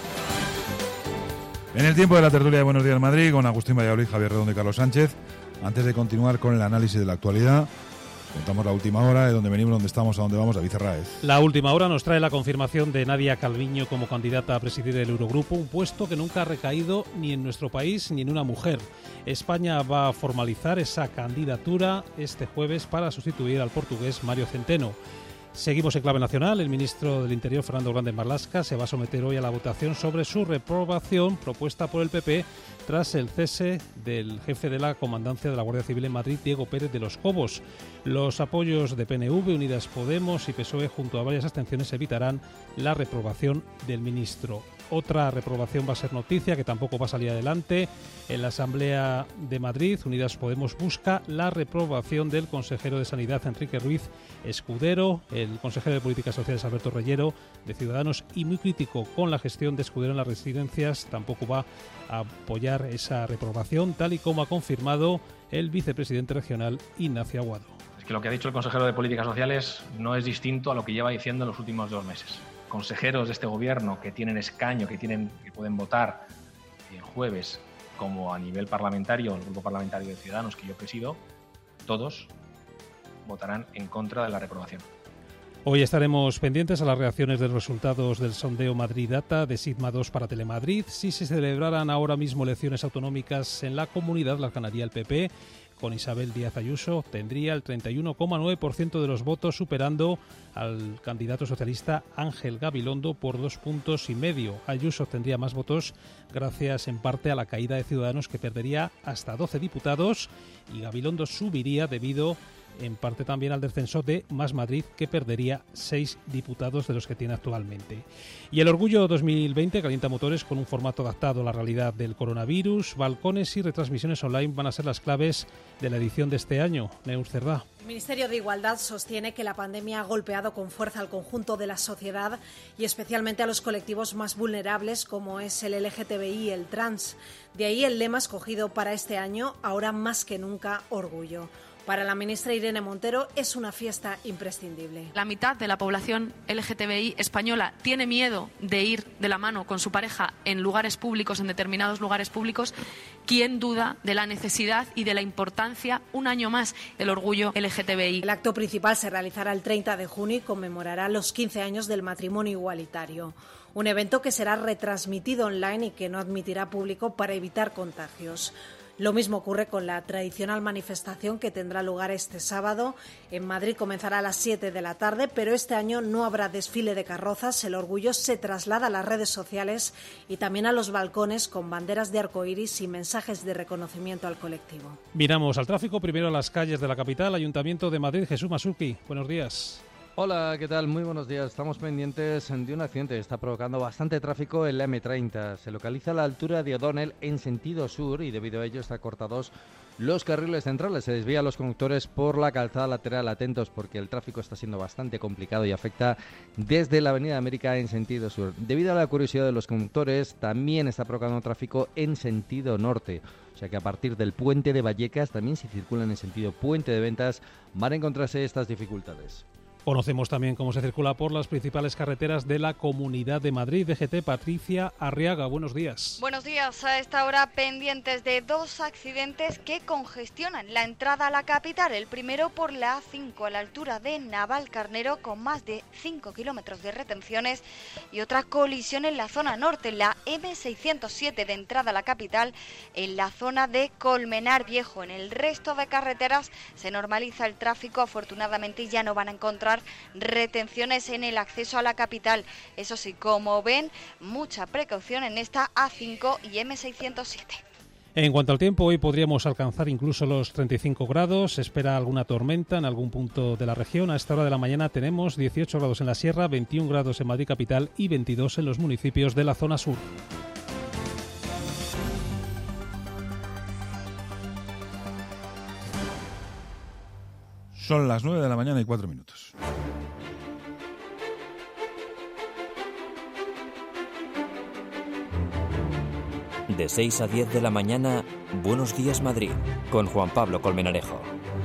En el tiempo de la tertulia de Buenos días Madrid, con Agustín Valladolid, Javier Redondo y Carlos Sánchez. Antes de continuar con el análisis de la actualidad, contamos la última hora, de dónde venimos, dónde estamos, a dónde vamos. David Cerraez. La última hora nos trae la confirmación de Nadia Calviño como candidata a presidir el Eurogrupo, un puesto que nunca ha recaído ni en nuestro país ni en una mujer. España va a formalizar esa candidatura este jueves para sustituir al portugués Mario Centeno. Seguimos en clave nacional. El ministro del Interior, Fernando Grande Marlaska, se va a someter hoy a la votación sobre su reprobación propuesta por el P P tras el cese del jefe de la Comandancia de la Guardia Civil en Madrid, Diego Pérez de los Cobos. Los apoyos de P N V, Unidas Podemos y P S O E, junto a varias abstenciones, evitarán la reprobación del ministro. Otra reprobación va a ser noticia, que tampoco va a salir adelante. En la Asamblea de Madrid, Unidas Podemos busca la reprobación del consejero de Sanidad, Enrique Ruiz Escudero, el consejero de Políticas Sociales, Alberto Reyero, de Ciudadanos, y muy crítico con la gestión de Escudero en las residencias, tampoco va a apoyar esa reprobación, tal y como ha confirmado el vicepresidente regional, Ignacio Aguado. Es que lo que ha dicho el consejero de Políticas Sociales no es distinto a lo que lleva diciendo en los últimos dos meses. Consejeros de este gobierno que tienen escaño, que tienen que pueden votar el jueves, como a nivel parlamentario, el grupo parlamentario de Ciudadanos que yo presido, todos votarán en contra de la reprobación. Hoy estaremos pendientes a las reacciones de los resultados del sondeo Madrid Data de Sigma dos para Telemadrid. Si se celebraran ahora mismo elecciones autonómicas en la comunidad, las ganaría el P P. Con Isabel Díaz Ayuso obtendría el treinta y uno coma nueve por ciento de los votos, superando al candidato socialista Ángel Gabilondo por dos puntos y medio. Ayuso obtendría más votos gracias en parte a la caída de Ciudadanos, que perdería hasta doce diputados, y Gabilondo subiría debido en parte también al descenso de Más Madrid, que perdería seis diputados de los que tiene actualmente. Y el Orgullo dos mil veinte calienta motores con un formato adaptado a la realidad del coronavirus. Balcones y retransmisiones online van a ser las claves de la edición de este año. Neus Cerdá. El Ministerio de Igualdad sostiene que la pandemia ha golpeado con fuerza al conjunto de la sociedad y especialmente a los colectivos más vulnerables, como es el L G T B I y el trans. De ahí el lema escogido para este año, ahora más que nunca, Orgullo. Para la ministra Irene Montero es una fiesta imprescindible. La mitad de la población L G T B I española tiene miedo de ir de la mano con su pareja en lugares públicos, en determinados lugares públicos. ¿Quién duda de la necesidad y de la importancia, un año más, del orgullo L G T B I? El acto principal se realizará el treinta de junio y conmemorará los quince años del matrimonio igualitario. Un evento que será retransmitido online y que no admitirá público para evitar contagios. Lo mismo ocurre con la tradicional manifestación que tendrá lugar este sábado. En Madrid comenzará a las siete de la tarde, pero este año no habrá desfile de carrozas. El orgullo se traslada a las redes sociales y también a los balcones con banderas de arcoíris y mensajes de reconocimiento al colectivo. Miramos al tráfico, primero a las calles de la capital. Ayuntamiento de Madrid, Jesús Masuki, buenos días. Hola, ¿qué tal? Muy buenos días. Estamos pendientes de un accidente que está provocando bastante tráfico en la eme treinta. Se localiza a la altura de O'Donnell en sentido sur y debido a ello están cortados los carriles centrales. Se desvían los conductores por la calzada lateral. Atentos porque el tráfico está siendo bastante complicado y afecta desde la Avenida América en sentido sur. Debido a la curiosidad de los conductores, también está provocando tráfico en sentido norte. O sea que a partir del puente de Vallecas, también si circulan en sentido puente de Ventas, van a encontrarse estas dificultades. Conocemos también cómo se circula por las principales carreteras de la Comunidad de Madrid. D G T, Patricia Arriaga, buenos días. Buenos días. A esta hora pendientes de dos accidentes que congestionan la entrada a la capital. El primero por la A cinco a la altura de Navalcarnero con más de cinco kilómetros de retenciones y otra colisión en la zona norte, la eme seiscientos siete de entrada a la capital en la zona de Colmenar Viejo. En el resto de carreteras se normaliza el tráfico, afortunadamente ya no van a encontrar encontrar retenciones en el acceso a la capital. Eso sí, como ven, mucha precaución en esta A cinco y eme seiscientos siete. En cuanto al tiempo, hoy podríamos alcanzar incluso los treinta y cinco grados. Se espera alguna tormenta en algún punto de la región. A esta hora de la mañana tenemos dieciocho grados en la sierra, veintiún grados en Madrid capital y veintidós en los municipios de la zona sur. Son las nueve de la mañana y cuatro minutos. De seis a diez de la mañana, Buenos Días Madrid, con Juan Pablo Colmenarejo.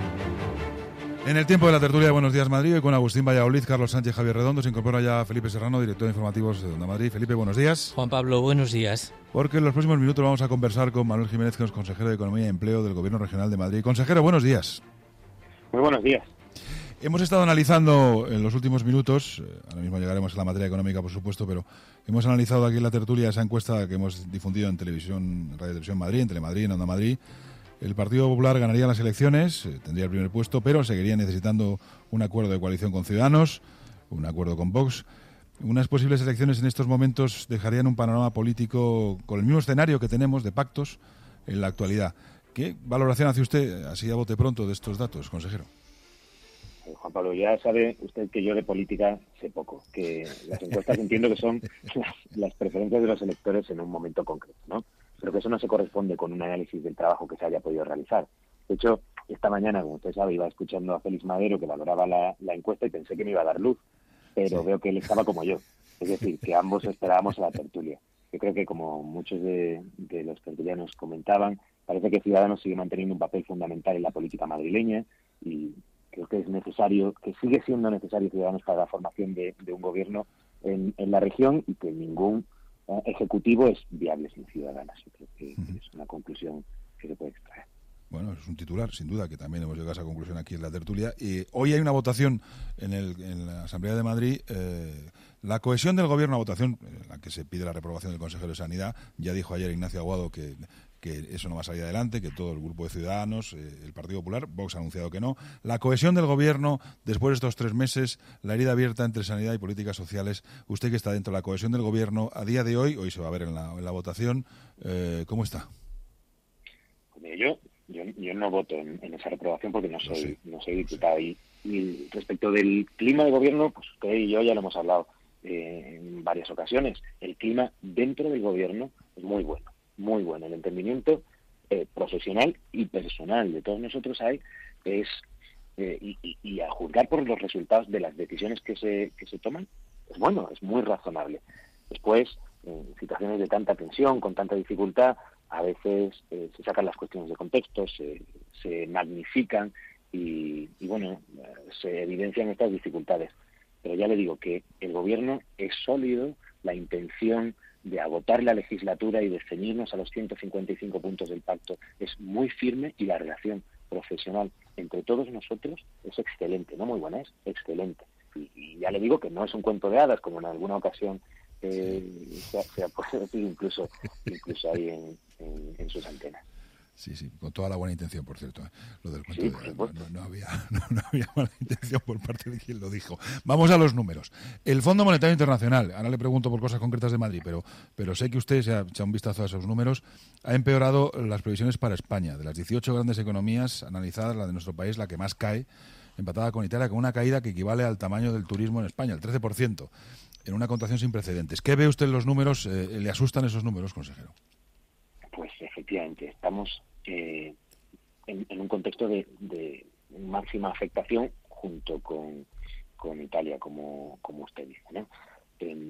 En el tiempo de la tertulia de Buenos Días Madrid, hoy con Agustín Valladolid, Carlos Sánchez, Javier Redondo, se incorpora ya Felipe Serrano, director de informativos de Onda Madrid. Felipe, buenos días. Juan Pablo, buenos días. Porque en los próximos minutos vamos a conversar con Manuel Jiménez, que es consejero de Economía y Empleo del Gobierno Regional de Madrid. Consejero, buenos días. Muy buenos días. Hemos estado analizando en los últimos minutos, eh, ahora mismo llegaremos a la materia económica, por supuesto, pero hemos analizado aquí en la tertulia esa encuesta que hemos difundido en televisión, Radio Televisión Madrid, en Telemadrid, en Onda Madrid. El Partido Popular ganaría las elecciones, eh, tendría el primer puesto, pero seguiría necesitando un acuerdo de coalición con Ciudadanos, un acuerdo con Vox. Unas posibles elecciones en estos momentos dejarían un panorama político con el mismo escenario que tenemos de pactos en la actualidad. ¿Qué valoración hace usted, así a bote pronto, de estos datos, consejero? Juan Pablo, ya sabe usted que yo de política sé poco, que las encuestas entiendo que son las, las preferencias de los electores en un momento concreto, ¿no? Pero que eso no se corresponde con un análisis del trabajo que se haya podido realizar. De hecho, esta mañana, como usted sabe, iba escuchando a Félix Madero que valoraba la, la encuesta y pensé que me iba a dar luz, pero sí. Veo que él estaba como yo, es decir, que ambos esperábamos a la tertulia. Yo creo que, como muchos de, de los tertulianos comentaban, parece que Ciudadanos sigue manteniendo un papel fundamental en la política madrileña y creo que es necesario, que sigue siendo necesario Ciudadanos para la formación de, de un gobierno en, en la región y que ningún eh, ejecutivo es viable sin Ciudadanos. Yo creo que uh-huh. es una conclusión que se puede extraer. Bueno, es un titular, sin duda, que también hemos llegado a esa conclusión aquí en la tertulia. Y hoy hay una votación en, el, en la Asamblea de Madrid. Eh, la cohesión del gobierno, una votación en la que se pide la reprobación del consejero de Sanidad. Ya dijo ayer Ignacio Aguado que... que eso no va a salir adelante, que todo el grupo de Ciudadanos, eh, el Partido Popular, Vox ha anunciado que no. La cohesión del gobierno, después de estos tres meses, la herida abierta entre sanidad y políticas sociales. Usted que está dentro de la cohesión del gobierno, a día de hoy, hoy se va a ver en la, en la votación, eh, ¿cómo está? Yo, yo, yo no voto en, en esa reprobación porque no soy, sí. no soy diputado. Y, y respecto del clima de gobierno, pues usted y yo ya lo hemos hablado eh, en varias ocasiones. El clima dentro del gobierno es muy bueno. Muy bueno. El entendimiento eh, profesional y personal de todos nosotros hay es, eh, y, y, y a juzgar por los resultados de las decisiones que se, que se toman, es bueno, es muy razonable. Después, en situaciones de tanta tensión, con tanta dificultad, a veces eh, se sacan las cuestiones de contexto, se, se magnifican y, y, bueno, se evidencian estas dificultades. Pero ya le digo que el gobierno es sólido, la intención de agotar la legislatura y de ceñirnos a los ciento cincuenta y cinco puntos del pacto es muy firme y la relación profesional entre todos nosotros es excelente, no muy buena, es excelente. Y, y ya le digo que no es un cuento de hadas, como en alguna ocasión eh, se, se ha podido decir incluso, incluso ahí en, en, en sus antenas. Sí, sí, con toda la buena intención, por cierto. ¿eh? Lo del cuento sí, de, no, no, no, había, no, no había mala intención por parte de quien lo dijo. Vamos a los números. El Fondo Monetario Internacional, ahora le pregunto por cosas concretas de Madrid, pero, pero sé que usted se ha echado un vistazo a esos números, ha empeorado las previsiones para España. De las dieciocho grandes economías analizadas, la de nuestro país, la que más cae, empatada con Italia, con una caída que equivale al tamaño del turismo en España, el trece por ciento, en una contracción sin precedentes. ¿Qué ve usted en los números? Eh, ¿Le asustan esos números, consejero? Pues efectivamente, estamos eh, en, en un contexto de, de máxima afectación junto con, con Italia, como, como usted dice, ¿no? Eh,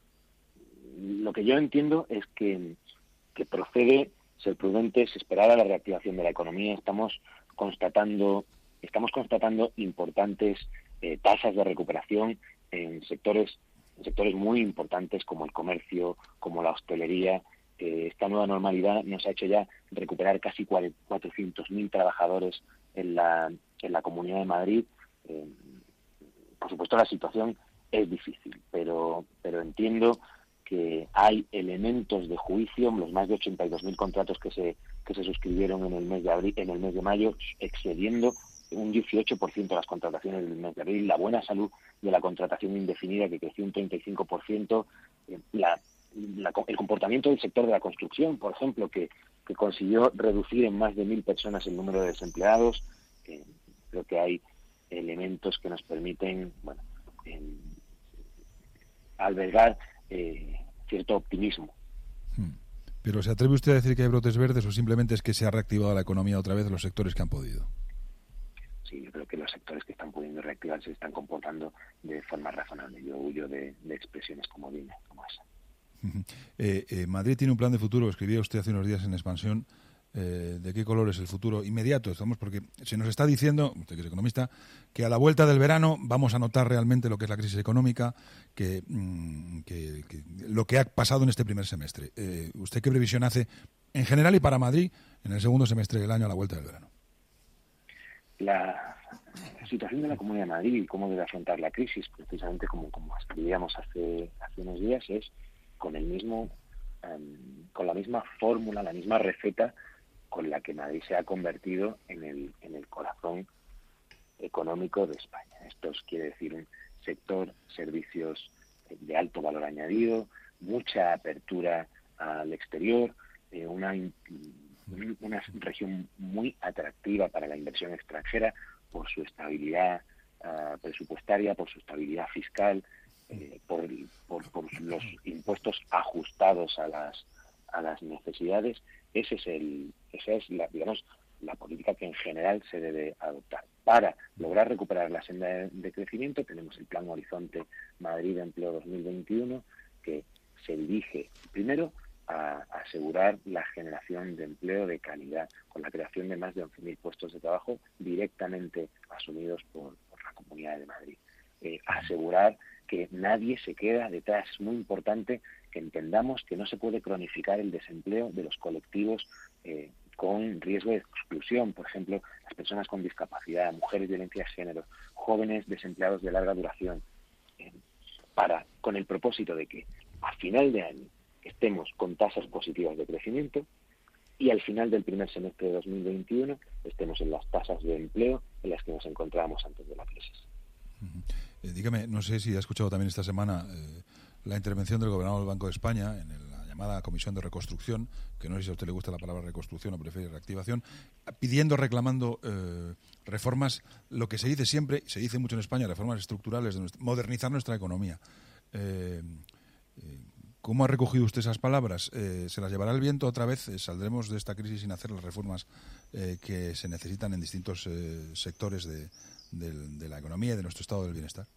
lo que yo entiendo es que, que procede ser prudentes, esperar a la reactivación de la economía. Estamos constatando, estamos constatando importantes eh, tasas de recuperación en sectores, en sectores muy importantes como el comercio, como la hostelería. Eh, esta nueva normalidad nos ha hecho ya recuperar casi cuatrocientos mil trabajadores en la, en la Comunidad de Madrid. Eh, por supuesto, la situación es difícil, pero, pero entiendo que hay elementos de juicio, los más de ochenta y dos mil contratos que se que se suscribieron en el mes de abril, en el mes de mayo, excediendo un dieciocho por ciento las contrataciones del mes de abril, la buena salud de la contratación indefinida, que creció un treinta y cinco por ciento, eh, la, la, el comportamiento del sector de la construcción, por ejemplo, que, que consiguió reducir en más de mil personas el número de desempleados. Eh, creo que hay elementos que nos permiten, bueno, eh, albergar eh, cierto optimismo. ¿Pero se atreve usted a decir que hay brotes verdes o simplemente es que se ha reactivado la economía otra vez los sectores que han podido? Sí, yo creo que los sectores que están pudiendo reactivarse se están comportando de forma razonable. Yo huyo de, de expresiones como Dina, como esa. Uh-huh. eh, eh, Madrid tiene un plan de futuro, escribía usted hace unos días en Expansión. Eh, ¿De qué color es el futuro inmediato? Estamos porque se nos está diciendo, usted que es economista, que a la vuelta del verano vamos a notar realmente lo que es la crisis económica, que, mm, que, que lo que ha pasado en este primer semestre. Eh, ¿Usted qué previsión hace en general y para Madrid en el segundo semestre del año a la vuelta del verano? La, la situación de la Comunidad de Madrid y cómo debe afrontar la crisis, precisamente como, como escribíamos hace, hace unos días, es con el mismo, um, con la misma fórmula, la misma receta con la que Madrid se ha convertido en el, en el corazón económico de España. Esto quiere decir un sector, servicios de alto valor añadido, mucha apertura al exterior, eh, una, una región muy atractiva para la inversión extranjera por su estabilidad uh, presupuestaria, por su estabilidad fiscal, eh, por, por, por los impuestos ajustados a las a las necesidades. Ese es el, esa es la, digamos, la política que en general se debe adoptar. Para lograr recuperar la senda de, de crecimiento tenemos el Plan Horizonte Madrid de Empleo dos mil veintiuno, que se dirige primero a, a asegurar la generación de empleo de calidad, con la creación de más de once mil puestos de trabajo directamente asumidos por, por la Comunidad de Madrid. Eh, asegurar que nadie se queda detrás. Es muy importante que entendamos que no se puede cronificar el desempleo de los colectivos eh, con riesgo de exclusión, por ejemplo, las personas con discapacidad, mujeres, violencia de género, jóvenes desempleados de larga duración, eh, para con el propósito de que a final de año estemos con tasas positivas de crecimiento y al final del primer semestre de dos mil veintiuno estemos en las tasas de empleo en las que nos encontrábamos antes de la crisis. Uh-huh. Eh, dígame, no sé si ha escuchado también esta semana eh, la intervención del gobernador del Banco de España en el, la llamada Comisión de Reconstrucción, que no sé si a usted le gusta la palabra reconstrucción o prefiere reactivación, pidiendo, reclamando eh, reformas, lo que se dice siempre, se dice mucho en España, reformas estructurales, de nuestra, modernizar nuestra economía. Eh, eh, ¿Cómo ha recogido usted esas palabras? Eh, ¿Se las llevará el viento otra vez? Eh, ¿Saldremos de esta crisis sin hacer las reformas eh, que se necesitan en distintos eh, sectores de, de, de la economía y de nuestro estado del bienestar?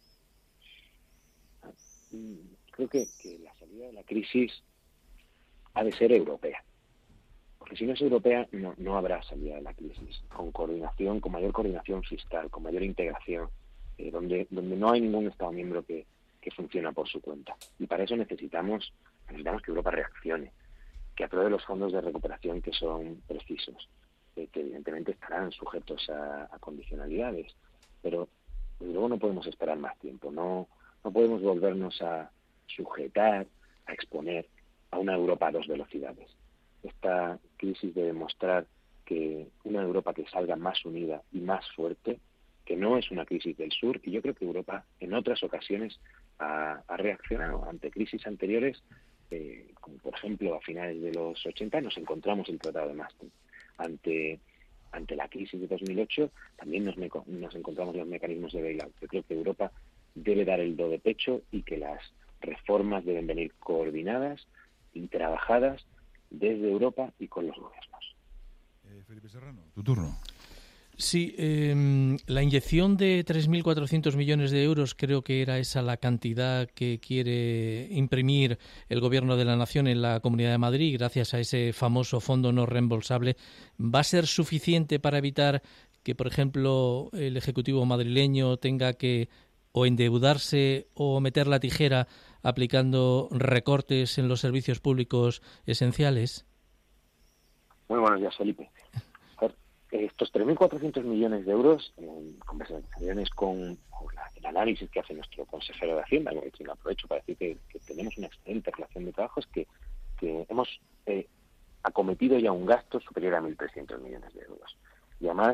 Creo que, que la salida de la crisis ha de ser europea. Porque si no es europea, no, no habrá salida de la crisis. Con coordinación, con mayor coordinación fiscal, con mayor integración, eh, donde, donde no hay ningún Estado miembro que que funciona por su cuenta. Y para eso necesitamos necesitamos que Europa reaccione, que apruebe los fondos de recuperación que son precisos, eh, que evidentemente estarán sujetos a, a condicionalidades, pero luego no podemos esperar más tiempo, no, no podemos volvernos a sujetar, a exponer a una Europa a dos velocidades. Esta crisis debe mostrar que una Europa que salga más unida y más fuerte, que no es una crisis del sur, y yo creo que Europa en otras ocasiones ha, ha reaccionado ante crisis anteriores, eh, como por ejemplo a finales de los ochenta nos encontramos el Tratado de Maastricht. Ante, ante la crisis de dos mil ocho también nos, meco, nos encontramos los mecanismos de bailout. Yo creo que Europa debe dar el do de pecho y que las reformas deben venir coordinadas y trabajadas desde Europa y con los gobiernos. Eh, Felipe Serrano, tu turno. Sí, eh, la inyección de tres mil cuatrocientos millones de euros, creo que era esa la cantidad que quiere imprimir el Gobierno de la Nación en la Comunidad de Madrid, gracias a ese famoso fondo no reembolsable, ¿va a ser suficiente para evitar que, por ejemplo, el Ejecutivo madrileño tenga que o endeudarse o meter la tijera aplicando recortes en los servicios públicos esenciales? Muy buenos días, Felipe. Estos tres mil cuatrocientos millones de euros, en conversaciones con, con la, el análisis que hace nuestro consejero de Hacienda, que lo aprovecho para decir que, que tenemos una excelente relación de trabajo, es que, que hemos eh, acometido ya un gasto superior a mil trescientos millones de euros. Y además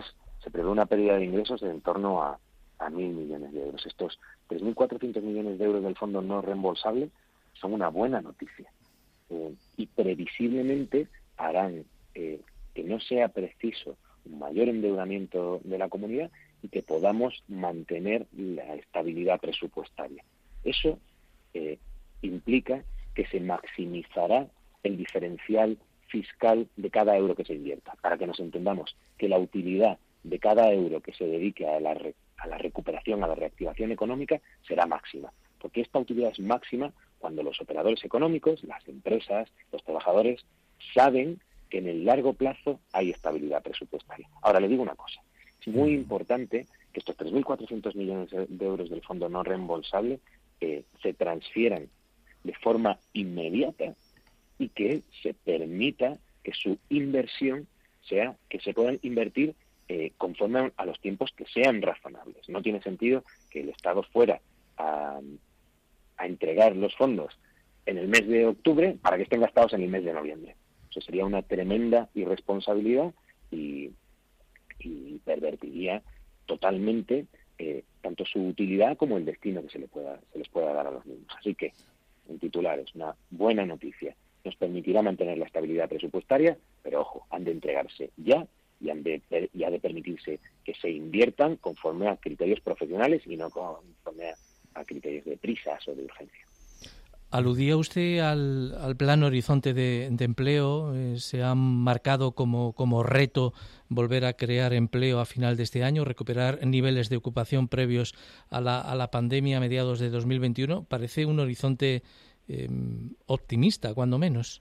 se prevé una pérdida de ingresos de en torno a, a mil millones de euros. Estos tres mil cuatrocientos millones de euros del fondo no reembolsable son una buena noticia eh, y previsiblemente harán eh, que no sea preciso un mayor endeudamiento de la comunidad y que podamos mantener la estabilidad presupuestaria. Eso eh, implica que se maximizará el diferencial fiscal de cada euro que se invierta, para que nos entendamos que la utilidad de cada euro que se dedique a la, re, a la recuperación, a la reactivación económica, será máxima. Porque esta utilidad es máxima cuando los operadores económicos, las empresas, los trabajadores, saben que en el largo plazo hay estabilidad presupuestaria. Ahora, le digo una cosa. Es muy importante que estos tres mil cuatrocientos millones de euros del fondo no reembolsable eh, se transfieran de forma inmediata y que se permita que su inversión sea, que se puedan invertir eh, conforme a los tiempos que sean razonables. No tiene sentido que el Estado fuera a, a entregar los fondos en el mes de octubre para que estén gastados en el mes de noviembre. Eso sería una tremenda irresponsabilidad y, y pervertiría totalmente eh, tanto su utilidad como el destino que se, le pueda, se les pueda dar a los mismos. Así que, en titulares, una buena noticia. Nos permitirá mantener la estabilidad presupuestaria, pero ojo, han de entregarse ya y han de, y ha de permitirse que se inviertan conforme a criterios profesionales y no conforme a, a criterios de prisas o de urgencia. Aludía usted al, al plan Horizonte de, de Empleo. Eh, se han marcado como, como reto volver a crear empleo a final de este año, recuperar niveles de ocupación previos a la, a la pandemia a mediados de dos mil veintiuno. Parece un horizonte eh, optimista, cuando menos.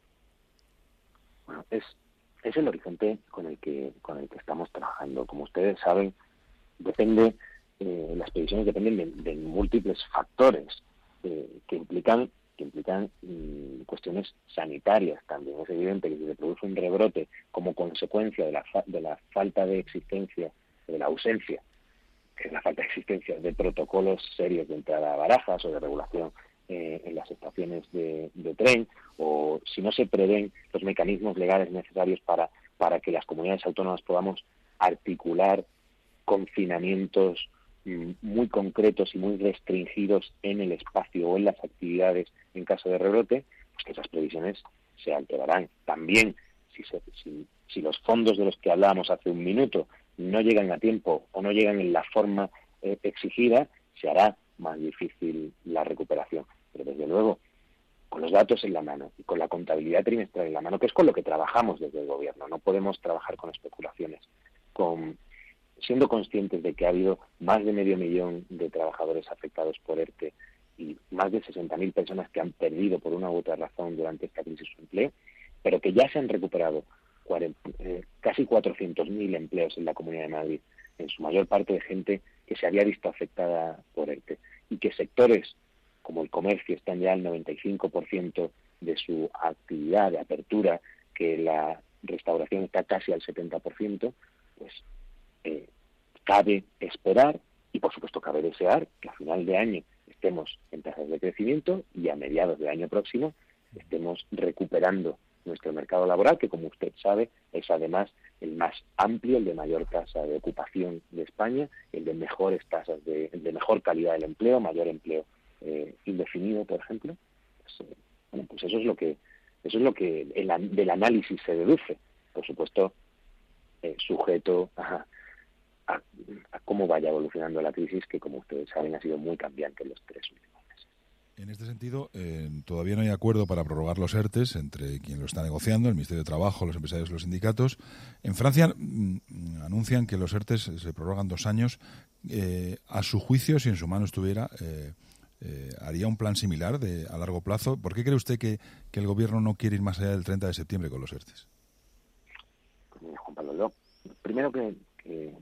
Bueno, es, es el horizonte con el que con el que estamos trabajando. Como ustedes saben, depende eh, las previsiones dependen de, de múltiples factores eh, que implican que implican mmm, cuestiones sanitarias también. Es evidente que si se produce un rebrote como consecuencia de la, fa de la falta de existencia, de la ausencia, que es la falta de existencia de protocolos serios de entrada a barajas o de regulación eh, en las estaciones de, de tren, o si no se prevén los mecanismos legales necesarios para, para que las comunidades autónomas podamos articular confinamientos muy concretos y muy restringidos en el espacio o en las actividades en caso de rebrote, pues que esas previsiones se alterarán. También, si, se, si, si los fondos de los que hablábamos hace un minuto no llegan a tiempo o no llegan en la forma eh, exigida, se hará más difícil la recuperación. Pero desde luego, con los datos en la mano y con la contabilidad trimestral en la mano, que es con lo que trabajamos desde el Gobierno, no podemos trabajar con especulaciones, con siendo conscientes de que ha habido más de medio millón de trabajadores afectados por ERTE y más de sesenta mil personas que han perdido por una u otra razón durante esta crisis su empleo, pero que ya se han recuperado cuarenta, eh, casi cuatrocientos mil empleos en la Comunidad de Madrid, en su mayor parte de gente que se había visto afectada por ERTE, y que sectores como el comercio están ya al noventa y cinco por ciento de su actividad de apertura, que la restauración está casi al setenta por ciento, pues Eh, cabe esperar y, por supuesto, cabe desear que a final de año estemos en tasas de crecimiento y a mediados del año próximo estemos recuperando nuestro mercado laboral, que, como usted sabe, es además el más amplio, el de mayor tasa de ocupación de España, el de mejores tasas, de, el de mejor calidad del empleo, mayor empleo eh, indefinido, por ejemplo. Pues, eh, bueno, pues eso es lo que eso es lo que el, del análisis se deduce, por supuesto, eh, sujeto a A, a cómo vaya evolucionando la crisis, que, como ustedes saben, ha sido muy cambiante en los tres últimos meses. En este sentido, eh, todavía no hay acuerdo para prorrogar los ERTES entre quien lo está negociando, el Ministerio de Trabajo, los empresarios y los sindicatos. En Francia mm, anuncian que los ERTES se prorrogan dos años. Eh, a su juicio, si en su mano estuviera, eh, eh, ¿haría un plan similar de a largo plazo? ¿Por qué cree usted que, que el Gobierno no quiere ir más allá del treinta de septiembre con los ERTES? Pues, Juan Pablo, lo primero que... que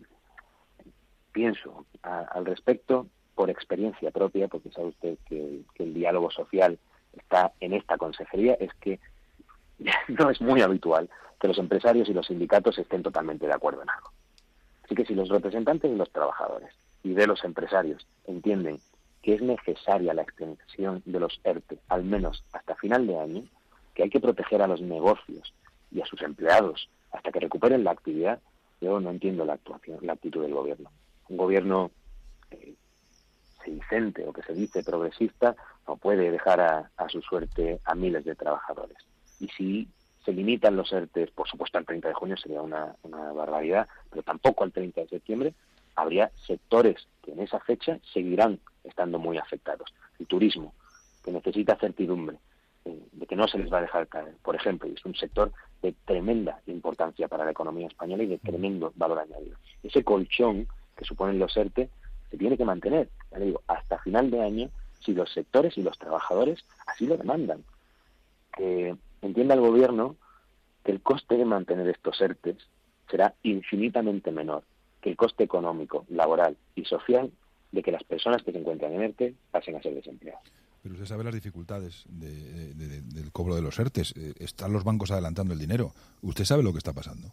pienso a, al respecto por experiencia propia, porque sabe usted que, que el diálogo social está en esta consejería, es que no es muy habitual que los empresarios y los sindicatos estén totalmente de acuerdo en algo. Así que si los representantes de los trabajadores y de los empresarios entienden que es necesaria la extensión de los ERTE, al menos hasta final de año, que hay que proteger a los negocios y a sus empleados hasta que recuperen la actividad, yo no entiendo la actuación, la actitud del gobierno. Un gobierno eh, se dicente o que se dice progresista no puede dejar a, a su suerte a miles de trabajadores. Y si se limitan los ERTES, por supuesto al treinta de junio sería una, una barbaridad, pero tampoco al treinta de septiembre, habría sectores que en esa fecha seguirán estando muy afectados. El turismo, que necesita certidumbre eh, de que no se les va a dejar caer, por ejemplo, y es un sector de tremenda importancia para la economía española y de tremendo valor añadido. Ese colchón que suponen los ERTE se tiene que mantener, ya le digo, hasta final de año, si los sectores y los trabajadores así lo demandan. Que entienda el gobierno que el coste de mantener estos ERTES será infinitamente menor que el coste económico, laboral y social de que las personas que se encuentran en ERTE pasen a ser desempleadas. Pero usted sabe las dificultades de, de, de, del cobro de los ERTES. Están los bancos adelantando el dinero. ¿Usted sabe lo que está pasando?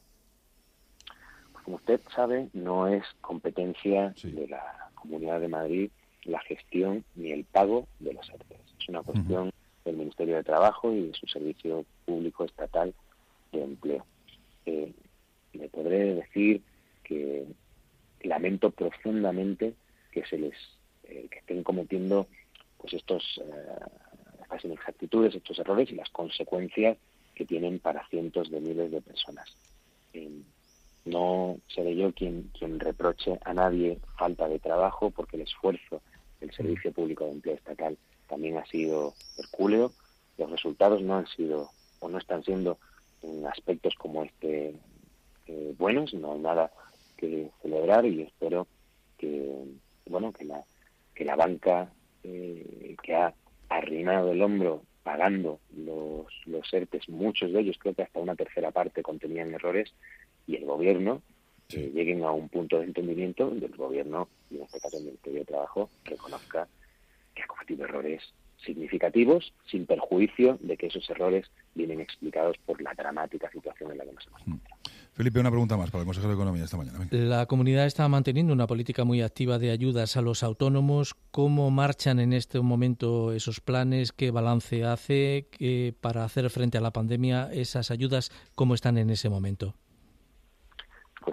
Pues como usted sabe, no es competencia sí. de la Comunidad de Madrid la gestión ni el pago de los ERTES. Es una cuestión uh-huh. del Ministerio de Trabajo y de su Servicio Público Estatal de Empleo. Eh, le podré decir que lamento profundamente que se les eh, que estén cometiendo pues estos eh, estas inexactitudes, estos errores y las consecuencias que tienen para cientos de miles de personas. Eh, no seré yo quien quien reproche a nadie falta de trabajo, porque el esfuerzo del Servicio Público de Empleo Estatal también ha sido hercúleo. Los resultados no han sido o no están siendo en aspectos como este eh, buenos, no hay nada que celebrar, y espero que bueno que la que la banca eh, que ha arrimado el hombro pagando los los ERTES, muchos de ellos, creo que hasta una tercera parte contenían errores, y el gobierno sí. eh, lleguen a un punto de entendimiento donde el gobierno, y en este caso el Ministerio de Trabajo, reconozca que ha cometido errores significativos, sin perjuicio de que esos errores vienen explicados por la dramática situación en la que nos hemos encontrado. Felipe, una pregunta más para el consejero de Economía esta mañana. Venga. La comunidad está manteniendo una política muy activa de ayudas a los autónomos. ¿Cómo marchan en este momento esos planes? ¿Qué balance hace que para hacer frente a la pandemia esas ayudas? ¿Cómo están en ese momento? Pues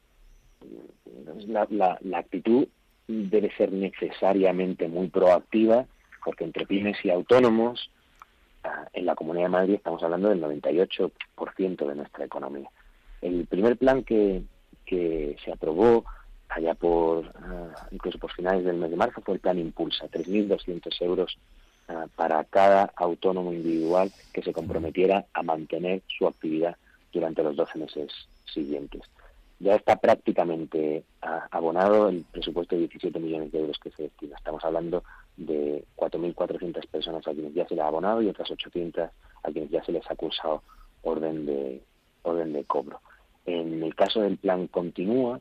la, la, la actitud debe ser necesariamente muy proactiva, porque entre pymes y autónomos en la Comunidad de Madrid estamos hablando del noventa y ocho por ciento de nuestra economía. El primer plan que, que se aprobó allá por uh, incluso por finales del mes de marzo fue el plan Impulsa, tres mil doscientos euros uh, para cada autónomo individual que se comprometiera a mantener su actividad durante los doce meses siguientes. Ya está prácticamente uh, abonado el presupuesto de diecisiete millones de euros que se destina. Estamos hablando de cuatro mil cuatrocientas personas a quienes ya se les ha abonado y otras ochocientas a quienes ya se les ha cursado orden de orden de cobro. En el caso del plan Continúa,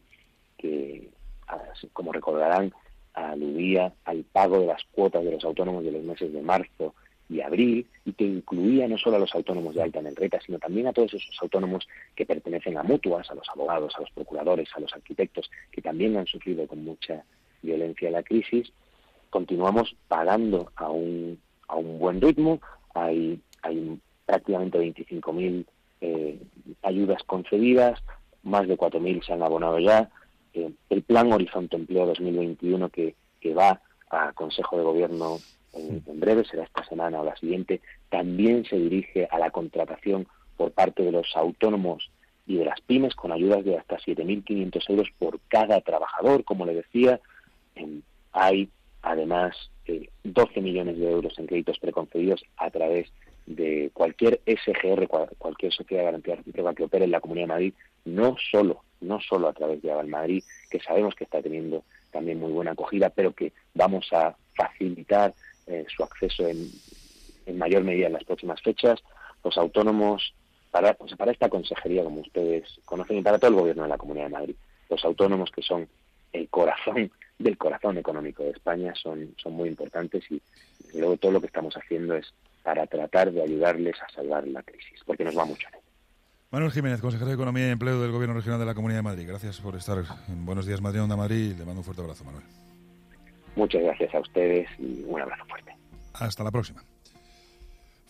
que como recordarán aludía al pago de las cuotas de los autónomos de los meses de marzo y abril, y que incluía no solo a los autónomos de alta en el RETA, sino también a todos esos autónomos que pertenecen a mutuas, a los abogados, a los procuradores, a los arquitectos, que también han sufrido con mucha violencia la crisis. Continuamos pagando a un a un buen ritmo. Hay hay prácticamente veinticinco mil eh, ayudas concedidas, más de cuatro mil se han abonado ya. Eh, el plan Horizonte Empleo dos mil veintiuno que, que va a Consejo de Gobierno en, en breve, será esta semana o la siguiente, también se dirige a la contratación por parte de los autónomos y de las pymes con ayudas de hasta siete mil quinientos euros por cada trabajador. Como le decía, eh, hay además eh, doce millones de euros en créditos preconcedidos a través de cualquier S G R, cual, cualquier sociedad de garantía recíproca que opere en la Comunidad de Madrid, no solo, no solo a través de Aval Madrid, que sabemos que está teniendo también muy buena acogida, pero que vamos a facilitar eh, su acceso en, en mayor medida en las próximas fechas. Los autónomos, para, o sea, para esta consejería, como ustedes conocen, y para todo el Gobierno de la Comunidad de Madrid, los autónomos, que son el corazón del corazón económico de España, son, son muy importantes, y desde luego todo lo que estamos haciendo es para tratar de ayudarles a salvar la crisis, porque nos va mucho en ello. Manuel Jiménez, consejero de Economía y Empleo del Gobierno Regional de la Comunidad de Madrid. Gracias por estar en Buenos Días Madrid, Onda Madrid. Le mando un fuerte abrazo, Manuel. Muchas gracias a ustedes y un abrazo fuerte. Hasta la próxima.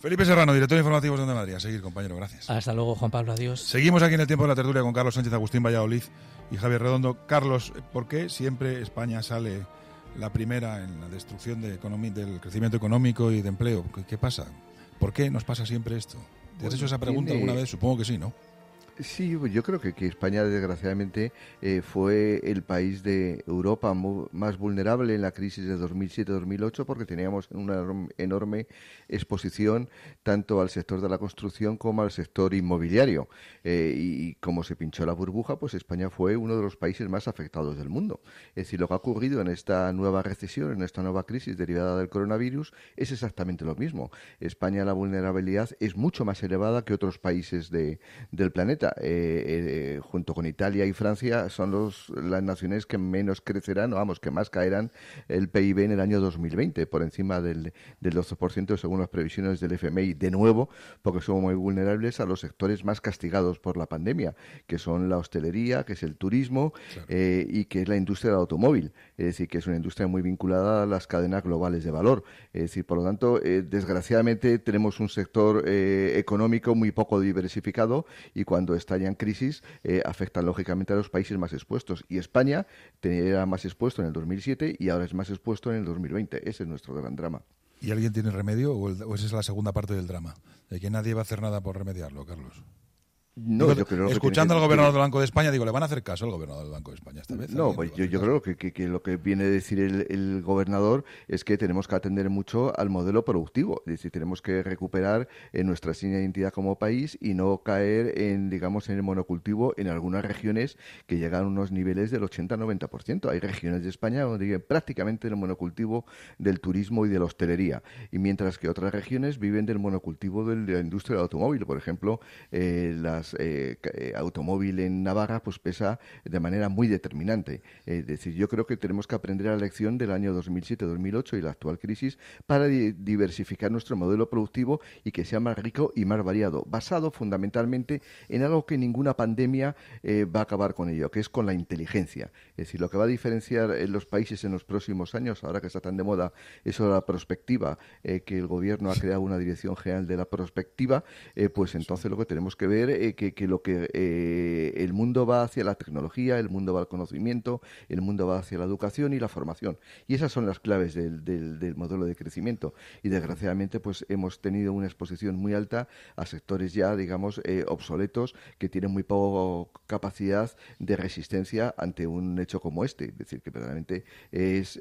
Felipe Serrano, director informativo de Onda Madrid. A seguir, compañero, gracias. Hasta luego, Juan Pablo, adiós. Seguimos aquí en el tiempo de la tertulia con Carlos Sánchez, Agustín Valladolid y Javier Redondo. Carlos, ¿por qué siempre España sale la primera en la destrucción de economi- del crecimiento económico y de empleo? ¿Qué, qué pasa? ¿Por qué nos pasa siempre esto? ¿Te has Bueno, hecho esa pregunta tiene... alguna vez? Supongo que sí, ¿no? Sí, yo creo que, que España, desgraciadamente, eh, fue el país de Europa mu- más vulnerable en la crisis de dos mil siete dos mil ocho porque teníamos una enorme, enorme exposición tanto al sector de la construcción como al sector inmobiliario. Eh, y, y como se pinchó la burbuja, pues España fue uno de los países más afectados del mundo. Es decir, lo que ha ocurrido en esta nueva recesión, en esta nueva crisis derivada del coronavirus, es exactamente lo mismo. España, la vulnerabilidad es mucho más elevada que otros países de, del planeta. Eh, eh, junto con Italia y Francia son los, las naciones que menos crecerán, o vamos, que más caerán el P I B en el año dos mil veinte, por encima del, del doce por ciento según las previsiones del F M I, de nuevo, porque somos muy vulnerables a los sectores más castigados por la pandemia, que son la hostelería, que es el turismo, claro. eh, y que es la industria del automóvil, es decir, que es una industria muy vinculada a las cadenas globales de valor. Es decir, por lo tanto, eh, desgraciadamente tenemos un sector eh, económico muy poco diversificado y cuando estallan crisis eh, afectan lógicamente a los países más expuestos. Y España era más expuesto en el dos mil siete y ahora es más expuesto en el dos mil veinte. Ese es nuestro gran drama. ¿Y alguien tiene remedio o, el, o esa es la segunda parte del drama? ¿De que nadie va a hacer nada por remediarlo, Carlos? No, digo, yo creo escuchando que al gobernador del Banco de España, digo, ¿le van a hacer caso al gobernador del Banco de España esta vez? No, pues yo, yo creo que, que, que lo que viene a decir el, el gobernador es que tenemos que atender mucho al modelo productivo. Es decir, tenemos que recuperar eh, nuestra seña de identidad como país y no caer en, digamos, en el monocultivo en algunas regiones que llegan a unos niveles del ochenta a noventa por ciento. Hay regiones de España donde viven prácticamente el monocultivo del turismo y de la hostelería. Y mientras que otras regiones viven del monocultivo de la industria del automóvil. Por ejemplo, eh, las... Eh, automóvil en Navarra pues pesa de manera muy determinante. Es decir, yo creo que tenemos que aprender la lección del año dos mil siete dos mil ocho y la actual crisis para di- diversificar nuestro modelo productivo y que sea más rico y más variado, basado fundamentalmente en algo que ninguna pandemia eh, va a acabar con ello, que es con la inteligencia. Es decir, lo que va a diferenciar en los países en los próximos años, ahora que está tan de moda eso de la prospectiva, eh, que el gobierno ha creado una dirección general de la prospectiva, eh, pues entonces lo que tenemos que ver es eh, que, que lo que eh, el mundo va hacia la tecnología, el mundo va al conocimiento, el mundo va hacia la educación y la formación. Y esas son las claves del, del, del modelo de crecimiento. Y desgraciadamente pues hemos tenido una exposición muy alta a sectores ya, digamos, eh, obsoletos, que tienen muy poca capacidad de resistencia ante un hecho como este. Es decir, que verdaderamente es,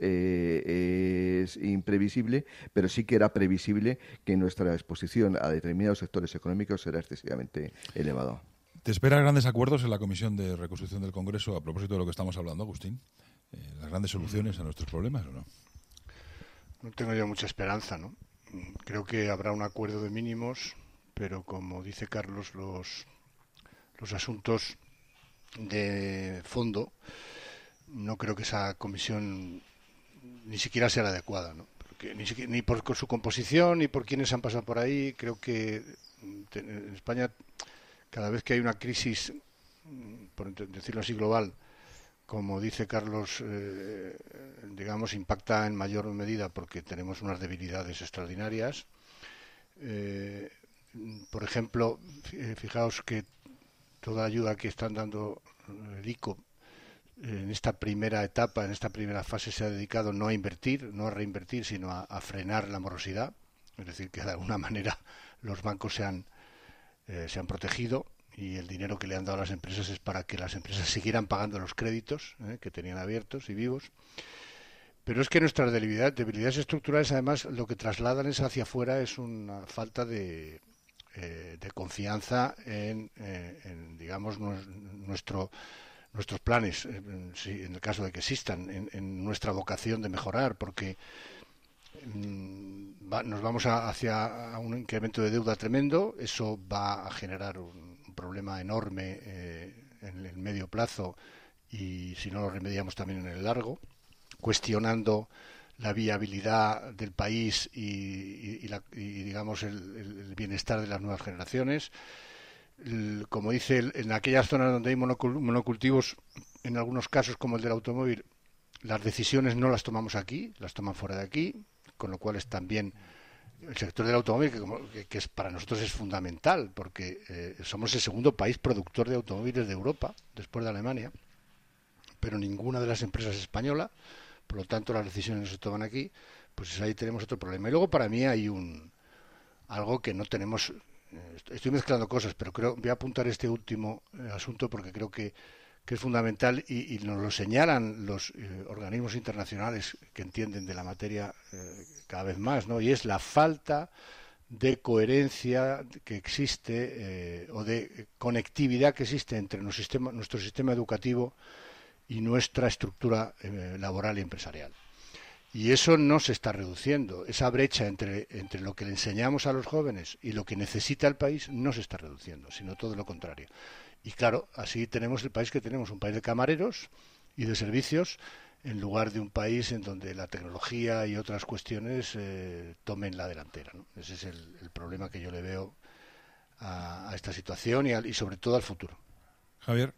eh, es imprevisible, pero sí que era previsible que nuestra exposición a determinados sectores económicos será excesivamente elevada. ¿Te esperan grandes acuerdos en la Comisión de Reconstrucción del Congreso a propósito de lo que estamos hablando, Agustín? Eh, ¿Las grandes soluciones a nuestros problemas o no? No tengo yo mucha esperanza, ¿no? Creo que habrá un acuerdo de mínimos, pero como dice Carlos, los, los asuntos de fondo, no creo que esa comisión ni siquiera sea la adecuada, ¿no? Porque ni, siquiera, ni por su composición, ni por quienes han pasado por ahí. Creo que en España, cada vez que hay una crisis, por decirlo así, global, como dice Carlos, eh, digamos, impacta en mayor medida porque tenemos unas debilidades extraordinarias. Eh, por ejemplo, fijaos que toda ayuda que están dando el I C O en esta primera etapa, en esta primera fase, se ha dedicado no a invertir, no a reinvertir, sino a, a frenar la morosidad. Es decir, que de alguna manera los bancos se han Eh, se han protegido y el dinero que le han dado a las empresas es para que las empresas siguieran pagando los créditos eh, que tenían abiertos y vivos. Pero es que nuestras debilidades, debilidades estructurales, además, lo que trasladan es hacia afuera es una falta de, eh, de confianza en, eh, en digamos, nuestro, nuestros planes, eh, si, en el caso de que existan, en, en nuestra vocación de mejorar, porque nos vamos a, hacia a un incremento de deuda tremendo. Eso va a generar un, un problema enorme eh, en el medio plazo y si no lo remediamos también en el largo, cuestionando la viabilidad del país y, y, y, la, y digamos el, el bienestar de las nuevas generaciones. El, como dice, el, en aquellas zonas donde hay monocultivos, en algunos casos como el del automóvil, las decisiones no las tomamos aquí, las toman fuera de aquí, con lo cual es también el sector del automóvil, que, como, que, que es, para nosotros es fundamental, porque eh, somos el segundo país productor de automóviles de Europa, después de Alemania, pero ninguna de las empresas es española, por lo tanto las decisiones no se toman aquí, pues ahí tenemos otro problema. Y luego para mí hay un algo que no tenemos, eh, estoy mezclando cosas, pero creo voy a apuntar este último eh, asunto porque creo que que es fundamental y, y nos lo señalan los eh, organismos internacionales que entienden de la materia eh, cada vez más, ¿no? Y es la falta de coherencia que existe eh, o de conectividad que existe entre nuestro sistema, nuestro sistema educativo y nuestra estructura eh, laboral y empresarial. Y eso no se está reduciendo. Esa brecha entre, entre lo que le enseñamos a los jóvenes y lo que necesita el país no se está reduciendo, sino todo lo contrario. Y claro, así tenemos el país que tenemos, un país de camareros y de servicios, en lugar de un país en donde la tecnología y otras cuestiones eh, tomen la delantera, ¿no? Ese es el, el problema que yo le veo a, a esta situación y, al, y sobre todo al futuro. Javier.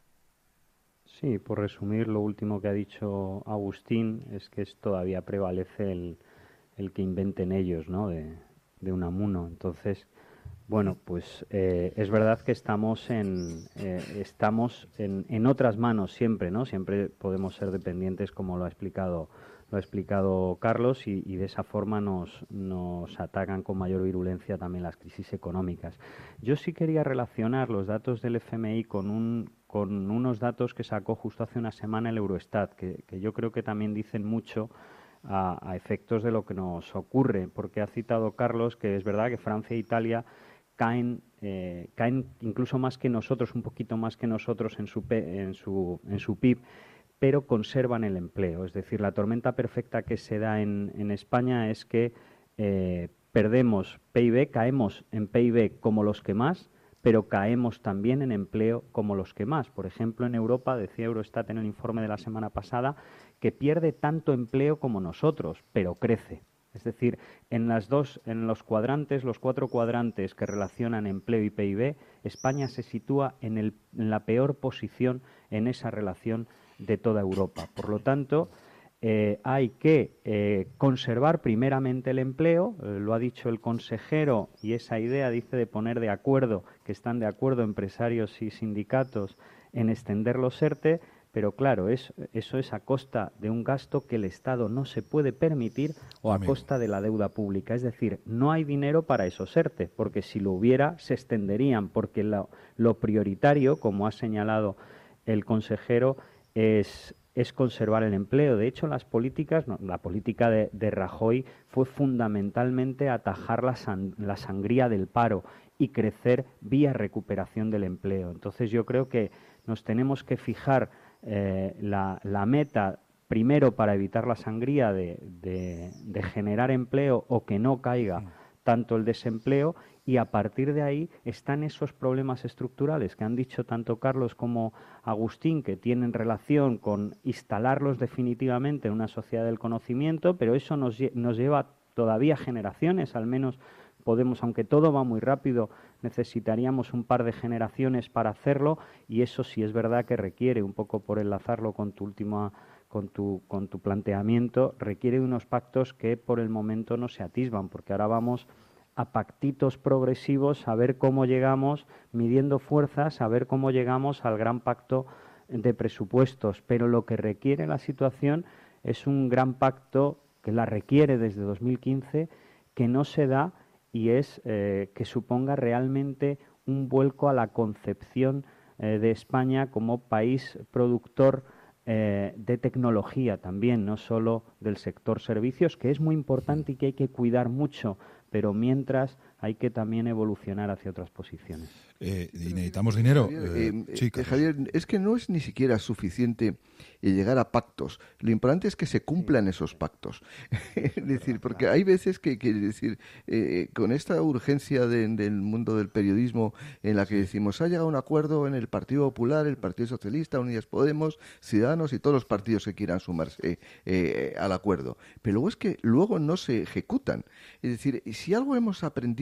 Sí, por resumir, lo último que ha dicho Agustín es que es, todavía prevalece el, el que inventen ellos, ¿no? De, de Unamuno. Entonces, bueno, pues eh, es verdad que estamos en eh, estamos en, en otras manos siempre, ¿no? Siempre podemos ser dependientes, como lo ha explicado lo ha explicado Carlos, y, y de esa forma nos nos atacan con mayor virulencia también las crisis económicas. Yo sí quería relacionar los datos del F M I con un con unos datos que sacó justo hace una semana el Eurostat, que, que yo creo que también dicen mucho a, a efectos de lo que nos ocurre, porque ha citado Carlos que es verdad que Francia e Italia caen eh, caen incluso más que nosotros, un poquito más que nosotros en su en su en su P I B, pero conservan el empleo. Es decir, la tormenta perfecta que se da en, en España es que eh, perdemos P I B, caemos en P I B como los que más, pero caemos también en empleo como los que más. Por ejemplo, en Europa, decía Eurostat en el informe de la semana pasada, que pierde tanto empleo como nosotros, pero crece. Es decir, en las dos, en los cuadrantes, los cuatro cuadrantes que relacionan empleo y P I B, España se sitúa en, el, en la peor posición en esa relación de toda Europa. Por lo tanto, eh, hay que eh, conservar primeramente el empleo, eh, lo ha dicho el consejero, y esa idea dice de poner de acuerdo, que están de acuerdo empresarios y sindicatos en extender los ERTE, pero claro, es, eso es a costa de un gasto que el Estado no se puede permitir o a Amigo. costa de la deuda pública. Es decir, no hay dinero para esos ERTE, porque si lo hubiera se extenderían, porque lo, lo prioritario, como ha señalado el consejero, es, es conservar el empleo. De hecho, las políticas, no, la política de, de Rajoy fue fundamentalmente atajar la, san, la sangría del paro y crecer vía recuperación del empleo. Entonces yo creo que nos tenemos que fijar eh, la, la meta primero para evitar la sangría de, de, de generar empleo o que no caiga tanto el desempleo, y a partir de ahí están esos problemas estructurales que han dicho tanto Carlos como Agustín, que tienen relación con instalarlos definitivamente en una sociedad del conocimiento, pero eso nos, nos lleva todavía generaciones, al menos podemos, aunque todo va muy rápido, necesitaríamos un par de generaciones para hacerlo, y eso sí es verdad que requiere, un poco por enlazarlo con tu última con tu, con tu planteamiento, requiere unos pactos que por el momento no se atisban, porque ahora vamos a pactitos progresivos, a ver cómo llegamos, midiendo fuerzas, a ver cómo llegamos al gran pacto de presupuestos. Pero lo que requiere la situación es un gran pacto, que la requiere desde dos mil quince, que no se da, y es eh, que suponga realmente un vuelco a la concepción eh, de España como país productor Eh, de tecnología también, no solo del sector servicios, que es muy importante y que hay que cuidar mucho, pero mientras hay que también evolucionar hacia otras posiciones. Eh, y necesitamos dinero. Eh, eh, eh, Javier, es que no es ni siquiera suficiente llegar a pactos. Lo importante es que se cumplan esos pactos. Es decir, porque hay veces que, que decir, eh, con esta urgencia de, del mundo del periodismo, en la que decimos, ha llegado un acuerdo en el Partido Popular, el Partido Socialista, Unidas Podemos, Ciudadanos y todos los partidos que quieran sumarse eh, al acuerdo. Pero luego es que luego no se ejecutan. Es decir, si algo hemos aprendido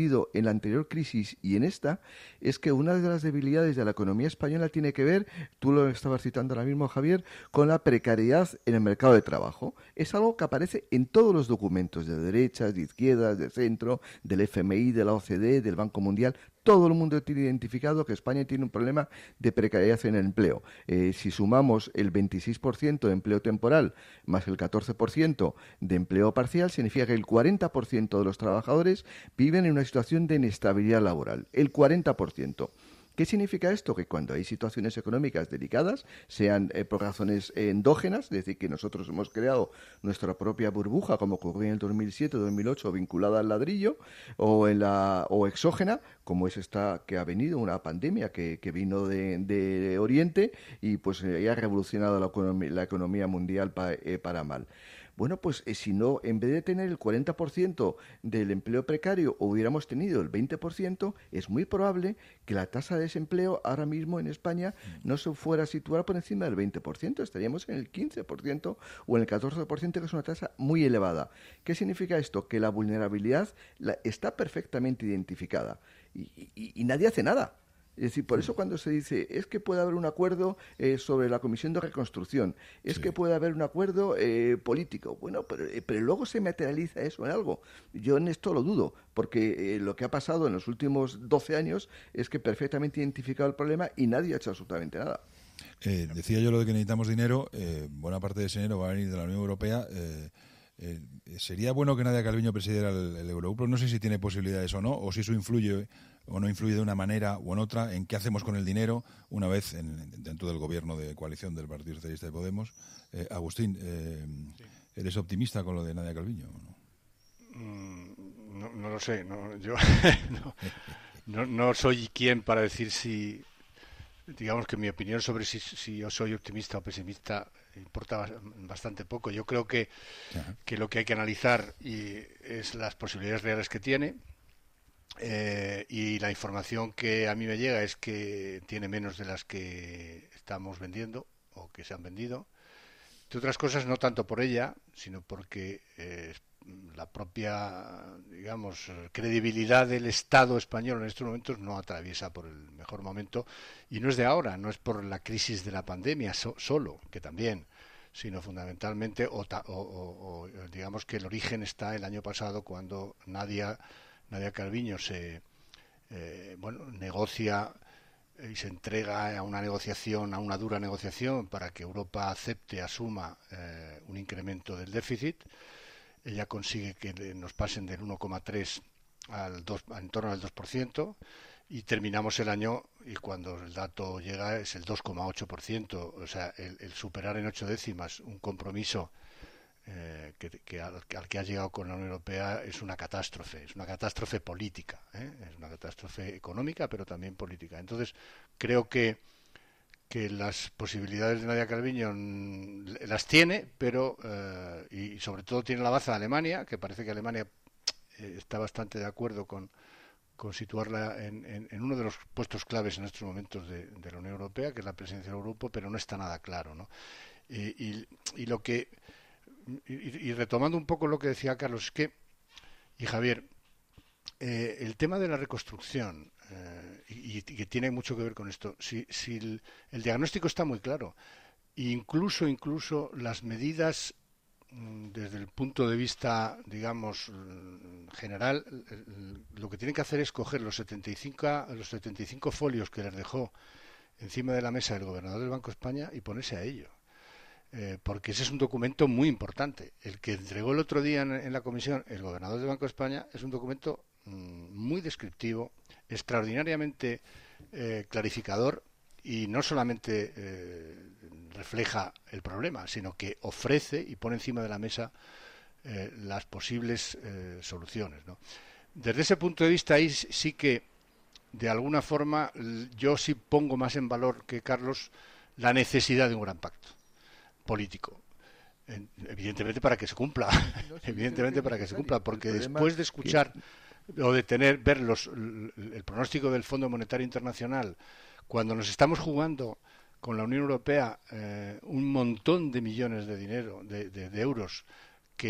aprendido en la anterior crisis y en esta es que una de las debilidades de la economía española tiene que ver, tú lo estabas citando ahora mismo, Javier, con la precariedad en el mercado de trabajo. Es algo que aparece en todos los documentos de derechas, de izquierdas, de centro, del F M I, de la O C D E, del Banco Mundial. Todo el mundo tiene identificado que España tiene un problema de precariedad en el empleo. Eh, si sumamos el veintiséis por ciento de empleo temporal más el catorce por ciento de empleo parcial, significa que el cuarenta por ciento de los trabajadores viven en una situación de inestabilidad laboral. El cuarenta por ciento. ¿Qué significa esto? Que cuando hay situaciones económicas delicadas, sean eh, por razones eh, endógenas, es decir, que nosotros hemos creado nuestra propia burbuja, como ocurrió en el dos mil siete dos mil ocho, vinculada al ladrillo, o en la o exógena, como es esta que ha venido, una pandemia que, que vino de, de Oriente y pues eh, ha revolucionado la economía, la economía mundial pa, eh, para mal. Bueno, pues eh, si no, en vez de tener el cuarenta por ciento del empleo precario hubiéramos tenido el veinte por ciento, es muy probable que la tasa de desempleo ahora mismo en España no se fuera a situar por encima del veinte por ciento, estaríamos en el quince por ciento o en el catorce por ciento, que es una tasa muy elevada. ¿Qué significa esto? Que la vulnerabilidad la, está perfectamente identificada y, y, y nadie hace nada. Es decir, por eso cuando se dice, es que puede haber un acuerdo eh, sobre la Comisión de Reconstrucción, es sí. que puede haber un acuerdo eh, político, bueno, pero, eh, pero luego se materializa eso en algo. Yo en esto lo dudo, porque eh, lo que ha pasado en los últimos doce años es que perfectamente identificado el problema y nadie ha hecho absolutamente nada. Eh, decía yo lo de que necesitamos dinero, eh, buena parte de ese dinero va a venir de la Unión Europea. Eh, eh, sería bueno que Nadia Calviño presidiera el, el Eurogrupo, no sé si tiene posibilidades o no, o si eso influye o no influye de una manera u en otra en qué hacemos con el dinero una vez en, dentro del gobierno de coalición del Partido Socialista de Podemos. Eh, Agustín, eh, sí. ¿eres optimista con lo de Nadia Calviño o no? Mm, no, no lo sé, no, yo no, no, no soy quien para decir si, digamos que mi opinión sobre si, si yo soy optimista o pesimista importa bastante poco. Yo creo que, que lo que hay que analizar y es las posibilidades reales que tiene. Eh, y la información que a mí me llega es que tiene menos de las que estamos vendiendo o que se han vendido. Entre otras cosas, no tanto por ella, sino porque eh, la propia, digamos, credibilidad del Estado español en estos momentos no atraviesa por el mejor momento. Y no es de ahora, no es por la crisis de la pandemia so, solo, que también, sino fundamentalmente, o, o, o, o digamos que el origen está el año pasado cuando Nadia... Nadia Calviño se eh, bueno negocia y se entrega a una negociación, a una dura negociación para que Europa acepte, asuma eh, un incremento del déficit. Ella consigue que nos pasen del uno coma tres al dos, en torno al dos por ciento y terminamos el año y cuando el dato llega es el dos coma ocho por ciento. O sea, el, el superar en ocho décimas un compromiso Eh, que, que al, al que ha llegado con la Unión Europea es una catástrofe, es una catástrofe política, ¿eh? Es una catástrofe económica, pero también política. Entonces, creo que que las posibilidades de Nadia Calviño las tiene, pero eh, y sobre todo tiene la baza de Alemania, que parece que Alemania eh, está bastante de acuerdo con, con situarla en, en, en uno de los puestos claves en estos momentos de, de la Unión Europea, que es la presidencia del Eurogrupo, pero no está nada claro, ¿no? Y, y, y lo que Y, y retomando un poco lo que decía Carlos, es que, y Javier, eh, el tema de la reconstrucción, eh, y, y que tiene mucho que ver con esto, si, si el, el diagnóstico está muy claro, incluso, incluso las medidas desde el punto de vista, digamos, general, lo que tienen que hacer es coger los setenta y cinco, los setenta y cinco folios que les dejó encima de la mesa el gobernador del Banco de España y ponerse a ello. Eh, porque ese es un documento muy importante. El que entregó el otro día en, en la comisión el gobernador del Banco de España es un documento mmm, muy descriptivo, extraordinariamente eh, clarificador y no solamente eh, refleja el problema, sino que ofrece y pone encima de la mesa eh, las posibles eh, soluciones, ¿no? Desde ese punto de vista ahí sí que de alguna forma yo sí pongo más en valor que Carlos la necesidad de un gran pacto político, evidentemente para que se cumpla, evidentemente para que se cumpla, porque después de escuchar o de tener, ver los, el pronóstico del Fondo Monetario Internacional, cuando nos estamos jugando con la Unión Europea eh, un montón de millones de dinero, de, de, de euros, que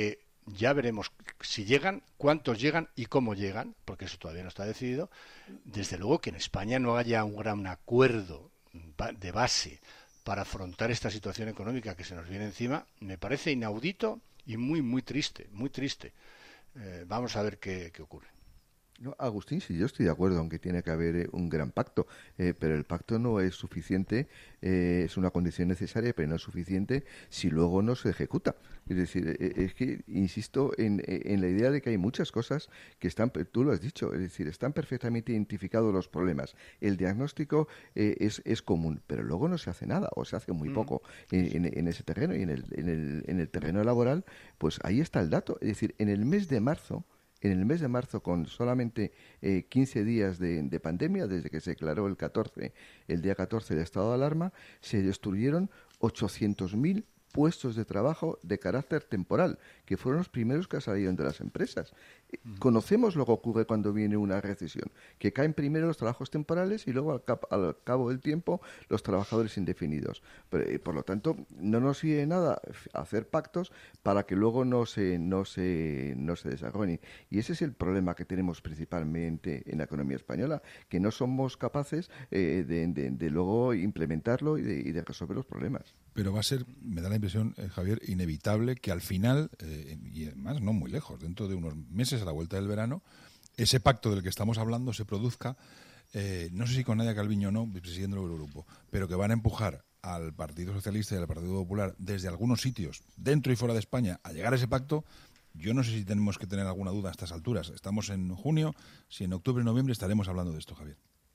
Ya veremos si llegan, cuántos llegan y cómo llegan, porque eso todavía no está decidido. Desde luego que en España no haya un gran acuerdo de base para afrontar esta situación económica que se nos viene encima, me parece inaudito y muy, muy triste, muy triste. Eh, vamos a ver qué, qué ocurre. No, Agustín, sí, yo estoy de acuerdo, aunque tiene que haber eh, un gran pacto, eh, pero el pacto no es suficiente, eh, es una condición necesaria, pero no es suficiente si luego no se ejecuta. Es decir, eh, es que insisto en, en la idea de que hay muchas cosas que están, tú lo has dicho, es decir, están perfectamente identificados los problemas. El diagnóstico eh, es, es común, pero luego no se hace nada, o se hace muy poco en, en, en ese terreno, y en el, en, el, en el terreno laboral, pues ahí está el dato. Es decir, en el mes de marzo, En el mes de marzo, con solamente eh, quince días de, de pandemia, desde que se declaró el catorce, el día catorce de estado de alarma, se destruyeron ochocientos mil puestos de trabajo de carácter temporal, que fueron los primeros que salieron de las empresas. Mm. Conocemos lo que ocurre cuando viene una recesión, que caen primero los trabajos temporales y luego al, cap al cabo del tiempo los trabajadores indefinidos. Pero, eh, por lo tanto, no nos sirve de nada hacer pactos para que luego no se, no se, no se desarrollen. Y ese es el problema que tenemos principalmente en la economía española, que no somos capaces eh, de, de, de luego implementarlo y de, y de resolver los problemas. Pero va a ser, me da la impresión, eh, Javier, inevitable que al final, eh, y además no muy lejos, dentro de unos meses a la vuelta del verano, ese pacto del que estamos hablando se produzca, eh, no sé si con Nadia Calviño o no, presidiendo el Eurogrupo, pero que van a empujar al Partido Socialista y al Partido Popular desde algunos sitios, dentro y fuera de España, a llegar a ese pacto. Yo no sé si tenemos que tener alguna duda a estas alturas. Estamos en junio, si en octubre y noviembre estaremos hablando de esto, Javier.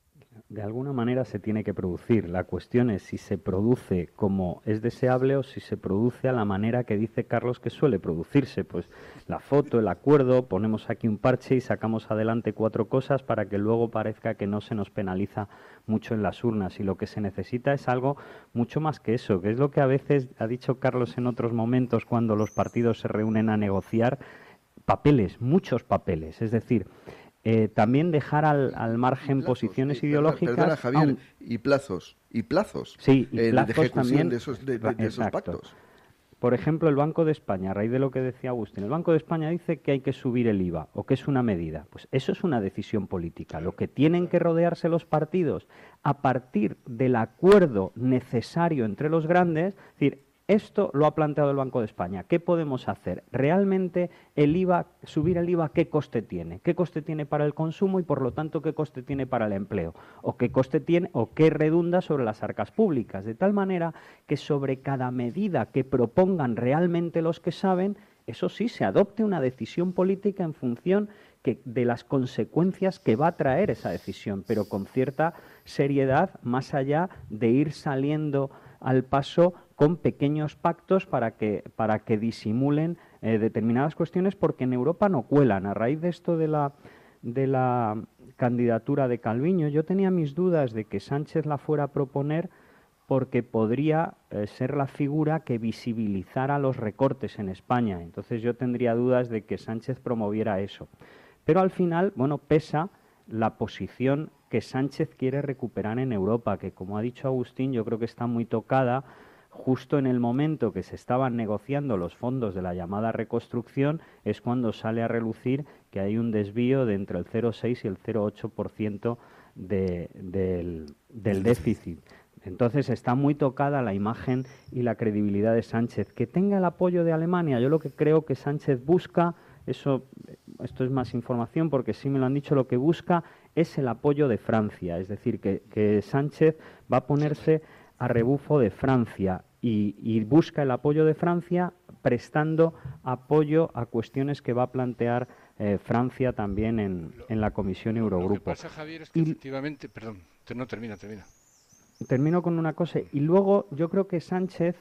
De alguna manera se tiene que producir. La cuestión es si se produce como es deseable o si se produce a la manera que dice Carlos que suele producirse. Pues la foto, el acuerdo, ponemos aquí un parche y sacamos adelante cuatro cosas para que luego parezca que no se nos penaliza mucho en las urnas. Y lo que se necesita es algo mucho más que eso, que es lo que a veces ha dicho Carlos en otros momentos cuando los partidos se reúnen a negociar. Papeles, muchos papeles. Es decir, Eh, también dejar al, al margen plazos, posiciones eh, ideológicas. Perdona, Javier, aun... y plazos, y plazos, sí, y plazos eh, de ejecución también, de esos, de, de, de esos pactos. Por ejemplo, el Banco de España, a raíz de lo que decía Agustín, el Banco de España dice que hay que subir el I V A o que es una medida. Pues eso es una decisión política. Lo que tienen que rodearse los partidos a partir del acuerdo necesario entre los grandes, es decir, esto lo ha planteado el Banco de España. ¿Qué podemos hacer? Realmente el I V A, subir el I V A, ¿qué coste tiene? ¿Qué coste tiene para el consumo y, por lo tanto, qué coste tiene para el empleo? ¿O qué coste tiene o qué redunda sobre las arcas públicas? De tal manera que sobre cada medida que propongan realmente los que saben, eso sí, se adopte una decisión política en función que, de las consecuencias que va a traer esa decisión, pero con cierta seriedad, más allá de ir saliendo al paso con pequeños pactos para que, para que disimulen eh, determinadas cuestiones, porque en Europa no cuelan. A raíz de esto de la, de la candidatura de Calviño, yo tenía mis dudas de que Sánchez la fuera a proponer porque podría eh, ser la figura que visibilizara los recortes en España. Entonces yo tendría dudas de que Sánchez promoviera eso. Pero al final, bueno, pesa la posición que Sánchez quiere recuperar en Europa, que, como ha dicho Agustín, yo creo que está muy tocada justo en el momento que se estaban negociando los fondos de la llamada reconstrucción, es cuando sale a relucir que hay un desvío de entre el cero coma seis y el cero coma ocho por ciento de, del, del déficit. Entonces está muy tocada la imagen y la credibilidad de Sánchez. Que tenga el apoyo de Alemania, yo lo que creo que Sánchez busca, eso, esto es más información porque sí me lo han dicho, lo que busca es el apoyo de Francia, es decir, que, que Sánchez va a ponerse a rebufo de Francia y, y busca el apoyo de Francia prestando apoyo a cuestiones que va a plantear eh, Francia también en, en la Comisión Eurogrupo. Lo que pasa, Javier, es que y, efectivamente, perdón, no termina, termina. Termino con una cosa, y luego yo creo que Sánchez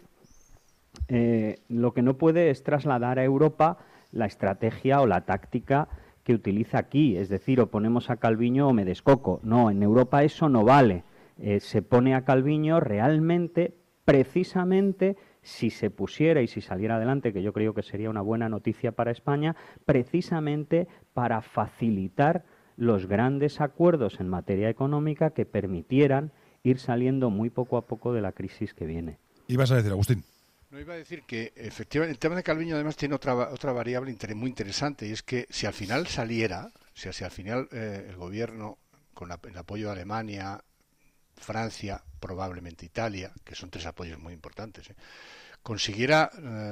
eh, lo que no puede es trasladar a Europa la estrategia o la táctica que utiliza aquí, es decir, o ponemos a Calviño o me descoco. No, en Europa eso no vale. Eh, se pone a Calviño realmente, precisamente, si se pusiera y si saliera adelante, que yo creo que sería una buena noticia para España, precisamente para facilitar los grandes acuerdos en materia económica que permitieran ir saliendo muy poco a poco de la crisis que viene. ¿Y vas a decir, Agustín? No, iba a decir que efectivamente el tema de Calviño además tiene otra otra variable inter muy interesante, y es que si al final saliera, o sea, si al final eh, el gobierno, con la, el apoyo de Alemania, Francia, probablemente Italia, que son tres apoyos muy importantes, ¿eh? consiguiera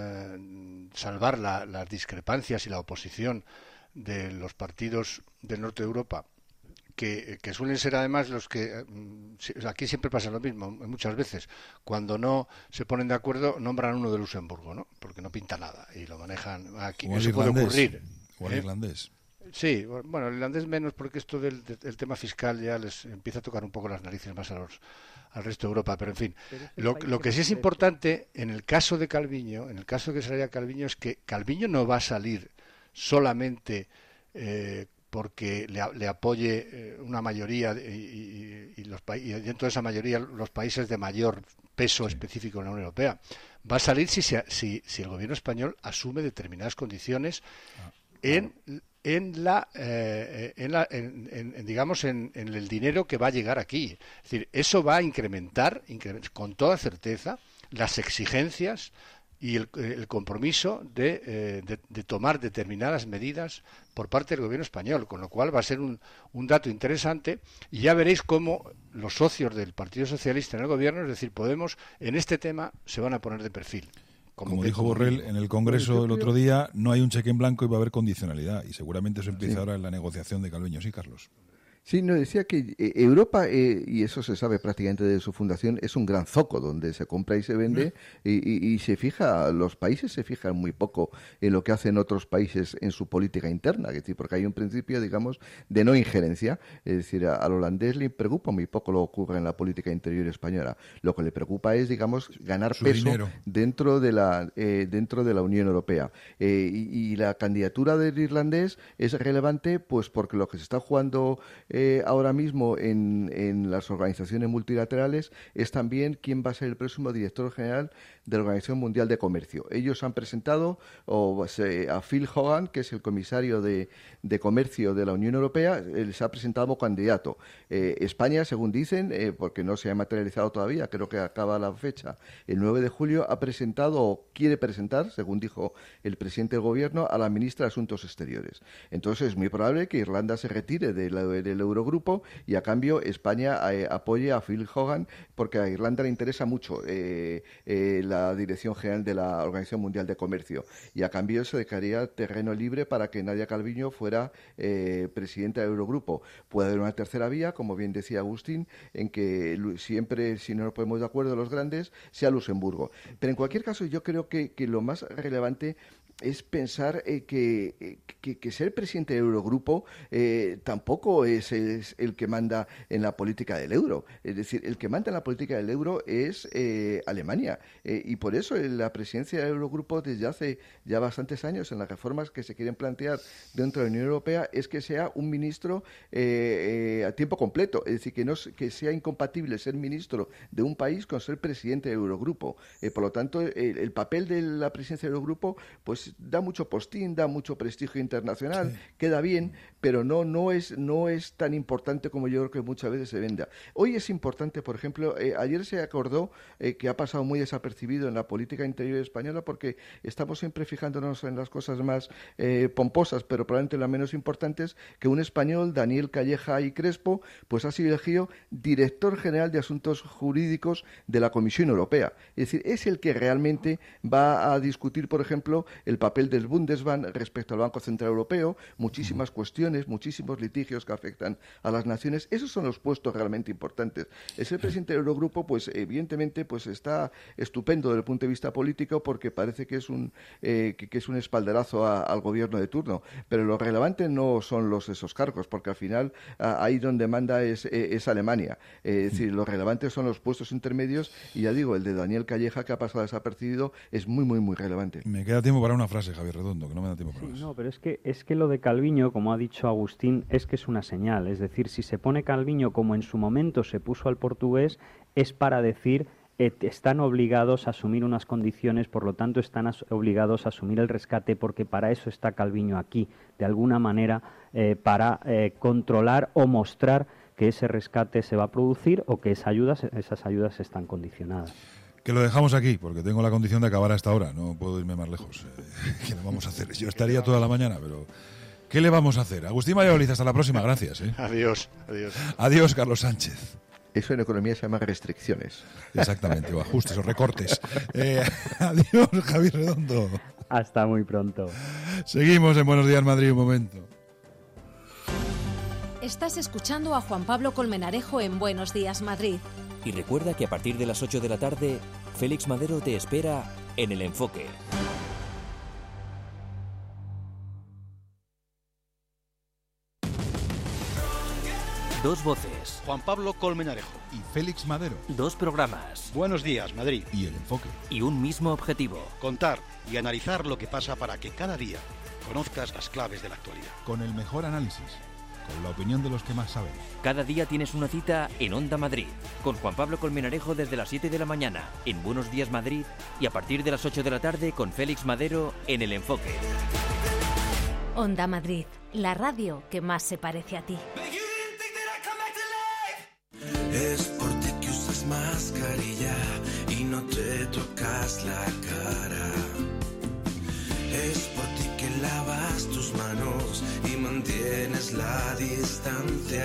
eh, salvar la, las discrepancias y la oposición de los partidos del norte de Europa, que, que suelen ser además los que, aquí siempre pasa lo mismo, muchas veces, cuando no se ponen de acuerdo, nombran uno de Luxemburgo, ¿no? Porque no pinta nada y lo manejan aquí. O el Eso irlandés, puede ocurrir. O el ¿eh? irlandés. Sí, bueno, el irlandés menos, porque esto del, del tema fiscal ya les empieza a tocar un poco las narices más a los, al resto de Europa, pero en fin. Lo, lo que sí es importante, en el caso de Calviño, en el caso de que saliera Calviño, es que Calviño no va a salir solamente eh, porque le, le apoye eh, una mayoría y, y, y, los, y dentro de esa mayoría los países de mayor peso sí. específico en la Unión Europea. Va a salir si, se, si, si el gobierno español asume determinadas condiciones ah, en... Claro. en la, eh, en, la en, en, digamos en, en el dinero que va a llegar aquí. Es decir, eso va a incrementar, incrementar con toda certeza las exigencias y el, el compromiso de, eh, de, de tomar determinadas medidas por parte del gobierno español, con lo cual va a ser un, un dato interesante, y ya veréis cómo los socios del Partido Socialista en el gobierno, es decir, Podemos, en este tema se van a poner de perfil. Como, como dijo Borrell en el Congreso el otro día, no hay un cheque en blanco y va a haber condicionalidad. Y seguramente eso empieza sí. ahora en la negociación de Calviño. Sí, Carlos. Sí, no, decía que eh, Europa, eh, y eso se sabe prácticamente de su fundación, es un gran zoco donde se compra y se vende, y, y, y se fija, los países se fijan muy poco en lo que hacen otros países en su política interna, es decir, porque hay un principio, digamos, de no injerencia. Es decir, a, al holandés le preocupa muy poco lo que ocurre en la política interior española. Lo que le preocupa es, digamos, ganar su peso dinero. dentro de la eh, dentro de la Unión Europea. Eh, y, y la candidatura del irlandés es relevante, pues porque lo que se está jugando Eh, ahora mismo en, en las organizaciones multilaterales es también quién va a ser el próximo director general de la Organización Mundial de Comercio. Ellos han presentado o, se, a Phil Hogan, que es el comisario de, de Comercio de la Unión Europea, él se ha presentado como candidato. Eh, España, según dicen, eh, porque no se ha materializado todavía, creo que acaba la fecha, el nueve de julio ha presentado o quiere presentar, según dijo el presidente del Gobierno, a la ministra de Asuntos Exteriores. Entonces es muy probable que Irlanda se retire del de, de Eurogrupo y a cambio España eh, apoye a Phil Hogan, porque a Irlanda le interesa mucho eh, eh, la Dirección General de la Organización Mundial de Comercio, y a cambio se dejaría terreno libre para que Nadia Calviño fuera eh, presidenta del Eurogrupo. Puede haber una tercera vía, como bien decía Agustín, en que siempre, si no nos ponemos de acuerdo los grandes, sea Luxemburgo. Pero en cualquier caso yo creo que, que lo más relevante es pensar eh, que, que, que ser presidente del Eurogrupo eh, tampoco es, es el que manda en la política del euro. Es decir, el que manda en la política del euro es eh, Alemania. Eh, y por eso en la presidencia del Eurogrupo, desde hace ya bastantes años, en las reformas que se quieren plantear dentro de la Unión Europea, es que sea un ministro eh, eh, a tiempo completo. Es decir, que, no, que sea incompatible ser ministro de un país con ser presidente del Eurogrupo. Eh, por lo tanto, el, el papel de la presidencia del Eurogrupo, pues da mucho postín, da mucho prestigio internacional, sí. queda bien, pero no no es no es tan importante como yo creo que muchas veces se venda. Hoy es importante, por ejemplo, eh, ayer se acordó eh, que ha pasado muy desapercibido en la política interior española, porque estamos siempre fijándonos en las cosas más eh, pomposas, pero probablemente las menos importantes, que un español, Daniel Calleja y Crespo, pues ha sido elegido director general de Asuntos Jurídicos de la Comisión Europea. Es decir, es el que realmente va a discutir, por ejemplo, el papel del Bundesbank respecto al Banco Central Europeo, muchísimas uh-huh. cuestiones, muchísimos litigios que afectan a las naciones. Esos son los puestos realmente importantes. El ser presidente del Eurogrupo, pues evidentemente, pues está estupendo desde el punto de vista político, porque parece que es un eh, que, que es un espaldarazo a, al gobierno de turno. Pero lo relevante no son los esos cargos, porque al final a, ahí donde manda es, es Alemania. Eh, es decir, lo relevante son los puestos intermedios, y ya digo, el de Daniel Calleja, que ha pasado desapercibido, es muy, muy, muy relevante. Me queda tiempo para una frase, Javier Redondo, que no me da tiempo para sí, más. No, pero es que, es que lo de Calviño, como ha dicho Agustín, es que es una señal. Es decir, si se pone Calviño como en su momento se puso al portugués, es para decir eh, están obligados a asumir unas condiciones, por lo tanto están as- obligados a asumir el rescate, porque para eso está Calviño aquí, de alguna manera, eh, para eh, controlar o mostrar que ese rescate se va a producir o que esa ayuda, esas ayudas están condicionadas. que lo dejamos aquí, porque tengo la condición de acabar a esta hora, no puedo irme más lejos. Eh, ¿Qué le vamos a hacer? Yo estaría toda la mañana, pero ¿qué le vamos a hacer? Agustín Valladolid, hasta la próxima, gracias. ¿eh? Adiós, adiós. Adiós, Carlos Sánchez. Eso en economía se llama restricciones. Exactamente, o ajustes o recortes. Eh, adiós, Javier Redondo. Hasta muy pronto. Seguimos en Buenos Días Madrid un momento. Estás escuchando a Juan Pablo Colmenarejo en Buenos Días Madrid. Y recuerda que a partir de las ocho de la tarde, Félix Madero te espera en El Enfoque. Dos voces. Juan Pablo Colmenarejo. Y Félix Madero. Dos programas. Buenos Días, Madrid. Y El Enfoque. Y un mismo objetivo. Contar y analizar lo que pasa para que cada día conozcas las claves de la actualidad. Con el mejor análisis. Con la opinión de los que más saben. Cada día tienes una cita en Onda Madrid, con Juan Pablo Colmenarejo desde las siete de la mañana en Buenos Días Madrid y a partir de las ocho de la tarde con Félix Madero en El Enfoque. Onda Madrid, la radio que más se parece a ti. Es por ti que usas mascarilla y no te tocas la cara. Es por ti que lavas tus manos y mantienes la distancia.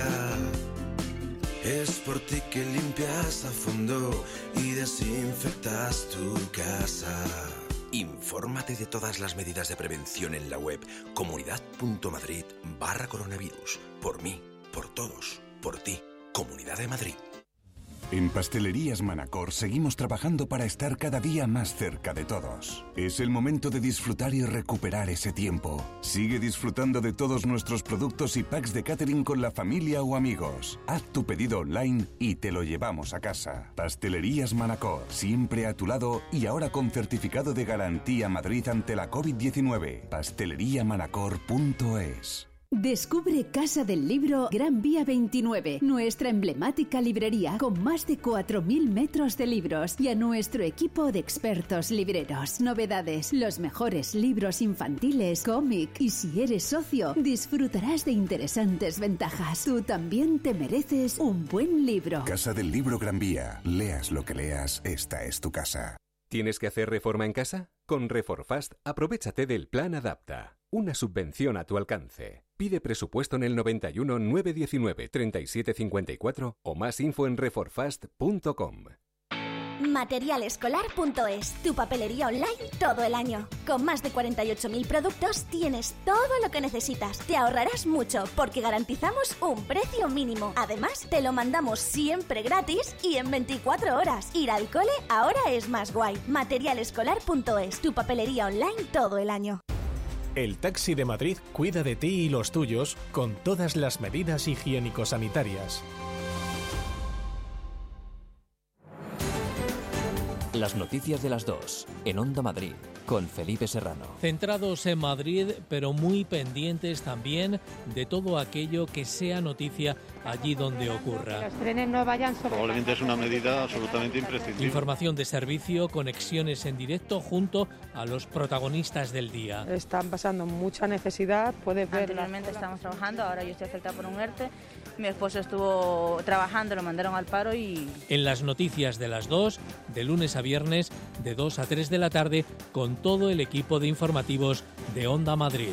Es por ti que limpias a fondo y desinfectas tu casa. Infórmate de todas las medidas de prevención en la web comunidad.madrid barra coronavirus. Por mí, por todos, por ti. Comunidad de Madrid. En Pastelerías Manacor seguimos trabajando para estar cada día más cerca de todos. Es el momento de disfrutar y recuperar ese tiempo. Sigue disfrutando de todos nuestros productos y packs de catering con la familia o amigos. Haz tu pedido online y te lo llevamos a casa. Pastelerías Manacor, siempre a tu lado y ahora con certificado de garantía Madrid ante la covid diecinueve. pastelería manacor punto es. Descubre Casa del Libro Gran Vía veintinueve, nuestra emblemática librería con más de cuatro mil metros de libros y a nuestro equipo de expertos libreros. Novedades, los mejores libros infantiles, cómic y si eres socio, disfrutarás de interesantes ventajas. Tú también te mereces un buen libro. Casa del Libro Gran Vía. Leas lo que leas, esta es tu casa. ¿Tienes que hacer reforma en casa? Con Reforfast, aprovéchate del Plan Adapta. Una subvención a tu alcance. Pide presupuesto en el noventa y uno, nueve diecinueve, treinta y siete cincuenta y cuatro o más info en reforfast punto com. Materialescolar punto es, tu papelería online todo el año. Con más de cuarenta y ocho mil productos tienes todo lo que necesitas. Te ahorrarás mucho porque garantizamos un precio mínimo. Además, te lo mandamos siempre gratis y en veinticuatro horas. Ir al cole ahora es más guay. Materialescolar punto es, tu papelería online todo el año. El Taxi de Madrid cuida de ti y los tuyos con todas las medidas higiénico-sanitarias. Las noticias de las dos, en Onda Madrid, con Felipe Serrano. Centrados en Madrid, pero muy pendientes también de todo aquello que sea noticia allí donde ocurra. Los trenes no vayan sobre... Probablemente es una medida absolutamente imprescindible. Información de servicio, conexiones en directo junto a los protagonistas del día. Están pasando mucha necesidad, puedes ver... Anteriormente estábamos trabajando, ahora yo estoy afectada por un ERTE. Mi esposo estuvo trabajando, lo mandaron al paro y... En las noticias de las dos, de lunes a viernes, de dos a tres de la tarde, con todo el equipo de informativos de Onda Madrid.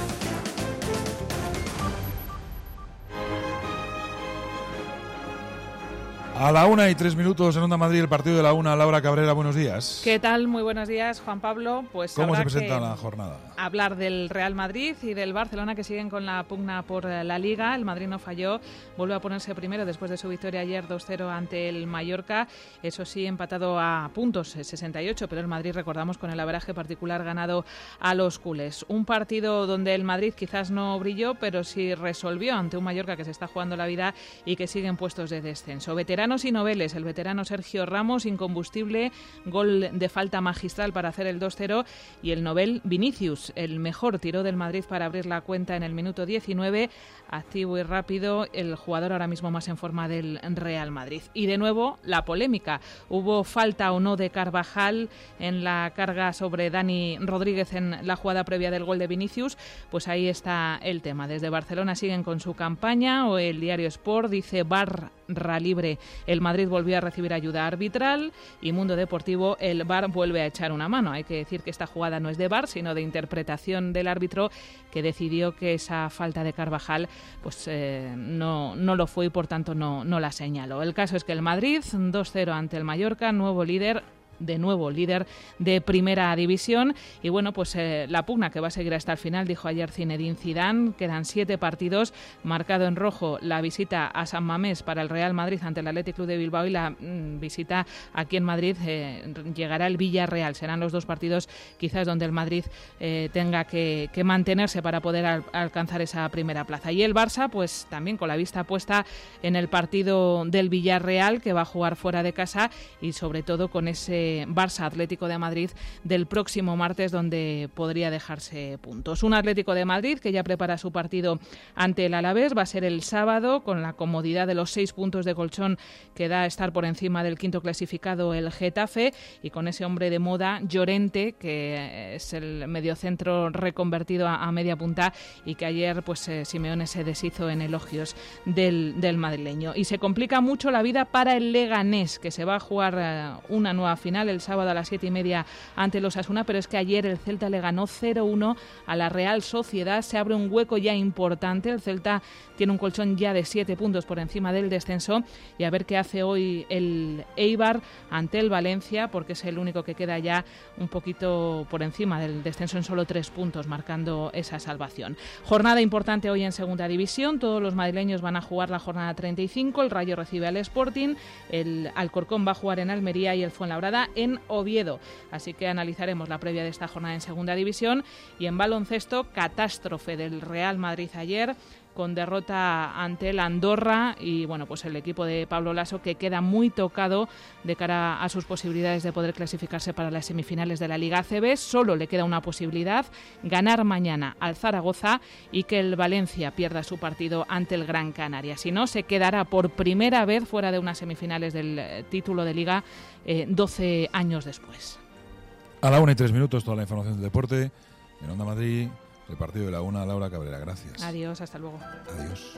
A la una y tres minutos en Onda Madrid, el partido de la una. Laura Cabrera, buenos días. ¿Qué tal? Muy buenos días, Juan Pablo. Pues ¿Cómo se habrá presenta que la jornada? Hablar del Real Madrid y del Barcelona, que siguen con la pugna por la Liga. El Madrid no falló, vuelve a ponerse primero después de su victoria ayer dos cero ante el Mallorca. Eso sí, empatado a puntos, sesenta y ocho, pero el Madrid, recordamos, con el averaje particular ganado a los culés. Un partido donde el Madrid quizás no brilló, pero sí resolvió ante un Mallorca que se está jugando la vida y que sigue en puestos de descenso. Veteranos y noveles, el veterano Sergio Ramos, incombustible, gol de falta magistral para hacer el dos cero, y el novel Vinicius, el mejor tiró del Madrid para abrir la cuenta en el minuto diecinueve, activo y rápido, el jugador ahora mismo más en forma del Real Madrid. Y de nuevo, la polémica. ¿Hubo falta o no de Carvajal en la carga sobre Dani Rodríguez en la jugada previa del gol de Vinicius? Pues ahí está el tema. Desde Barcelona siguen con su campaña, o el diario Sport dice barra libre el Madrid volvió a recibir ayuda arbitral y Mundo Deportivo, el V A R vuelve a echar una mano. Hay que decir que esta jugada no es de V A R, sino de interpretación del árbitro, que decidió que esa falta de Carvajal pues eh, no, no lo fue y por tanto no, no la señaló. El caso es que el Madrid, dos cero ante el Mallorca, nuevo líder, de nuevo líder de Primera División. Y bueno, pues eh, la pugna que va a seguir hasta el final, dijo ayer Zinedine Zidane. Quedan siete partidos, marcado en rojo la visita a San Mamés para el Real Madrid ante el Athletic Club de Bilbao y la mm, visita aquí en Madrid eh, llegará el Villarreal. Serán los dos partidos quizás donde el Madrid eh, tenga que, que mantenerse para poder al, alcanzar esa primera plaza. Y el Barça, pues también con la vista puesta en el partido del Villarreal, que va a jugar fuera de casa, y sobre todo con ese Barça Atlético de Madrid del próximo martes, donde podría dejarse puntos. Un Atlético de Madrid que ya prepara su partido ante el Alavés, va a ser el sábado, con la comodidad de los seis puntos de colchón que da estar por encima del quinto clasificado, el Getafe, y con ese hombre de moda, Llorente, que es el mediocentro reconvertido a, a media punta y que ayer pues eh, Simeone se deshizo en elogios del, del madrileño. Y se complica mucho la vida para el Leganés, que se va a jugar eh, una nueva final el sábado a las siete y media ante los Osasuna, pero es que ayer el Celta le ganó cero uno a la Real Sociedad. Se abre un hueco ya importante. El Celta tiene un colchón ya de siete puntos por encima del descenso, y a ver qué hace hoy el Eibar ante el Valencia, porque es el único que queda ya un poquito por encima del descenso en solo tres puntos, marcando esa salvación. Jornada importante hoy en Segunda División. Todos los madrileños van a jugar la jornada treinta y cinco. El Rayo recibe al Sporting, el Alcorcón va a jugar en Almería y el Fuenlabrada en Oviedo. Así que analizaremos la previa de esta jornada en Segunda División. Y en baloncesto, catástrofe del Real Madrid ayer, con derrota ante el Andorra, y bueno, pues el equipo de Pablo Laso, que queda muy tocado de cara a sus posibilidades de poder clasificarse para las semifinales de la Liga A C B. Solo le queda una posibilidad: ganar mañana al Zaragoza y que el Valencia pierda su partido ante el Gran Canaria. Si no, se quedará por primera vez fuera de unas semifinales del eh, título de Liga eh, doce años después. A la una y tres minutos, toda la información del deporte en Onda Madrid. El partido de la una, Laura Cabrera, gracias. Adiós, hasta luego. Adiós.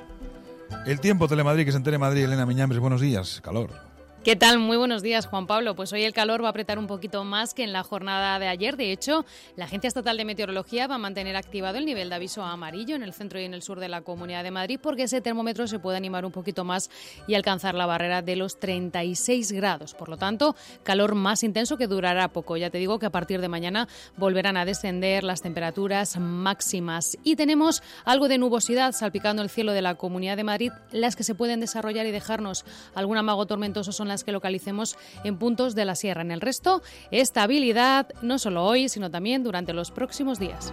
El tiempo, Telemadrid, que se entere Madrid. Elena Miñambres, buenos días. Calor. ¿Qué tal? Muy buenos días, Juan Pablo. Pues hoy el calor va a apretar un poquito más que en la jornada de ayer. De hecho, la Agencia Estatal de Meteorología va a mantener activado el nivel de aviso amarillo en el centro y en el sur de la Comunidad de Madrid, porque ese termómetro se puede animar un poquito más y alcanzar la barrera de los treinta y seis grados. Por lo tanto, calor más intenso que durará poco. Ya te digo que a partir de mañana volverán a descender las temperaturas máximas. Y tenemos algo de nubosidad salpicando el cielo de la Comunidad de Madrid. Las que se pueden desarrollar y dejarnos algún amago tormentoso son las que localicemos en puntos de la sierra. En el resto, estabilidad, no solo hoy, sino también durante los próximos días.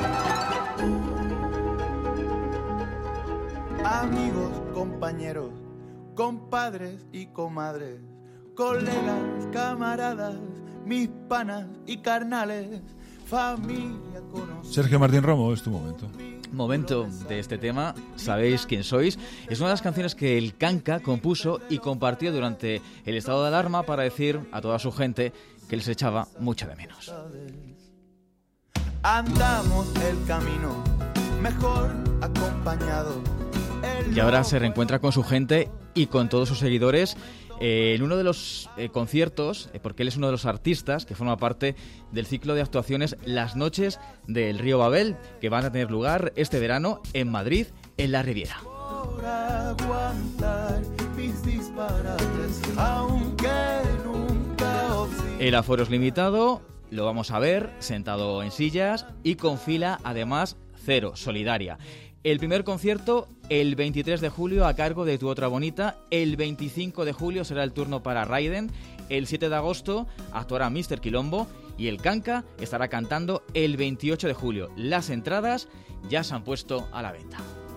Amigos, compañeros, compadres y comadres, colegas, camaradas, mis panas y carnales, familia conocida. Sergio Martín Romo, es tu momento. Momento de este tema, sabéis quién sois. Es una de las canciones que el Kanka compuso y compartió durante el estado de alarma para decir a toda su gente que les echaba mucho de menos. Andamos el camino mejor acompañado. Y ahora se reencuentra con su gente y con todos sus seguidores eh, en uno de los eh, conciertos, eh, porque él es uno de los artistas que forma parte del ciclo de actuaciones Las Noches del Río Babel, que van a tener lugar este verano en Madrid, en la Riviera. Por aguantar mis disparates, aunque nunca obsí- El aforo es limitado, lo vamos a ver sentado en sillas y con fila, además, cero, solidaria. El primer concierto el veintitrés de julio a cargo de Tu Otra Bonita. El veinticinco de julio será el turno para Raiden. El siete de agosto actuará míster Quilombo y el Kanka estará cantando el veintiocho de julio. Las entradas ya se han puesto a la venta.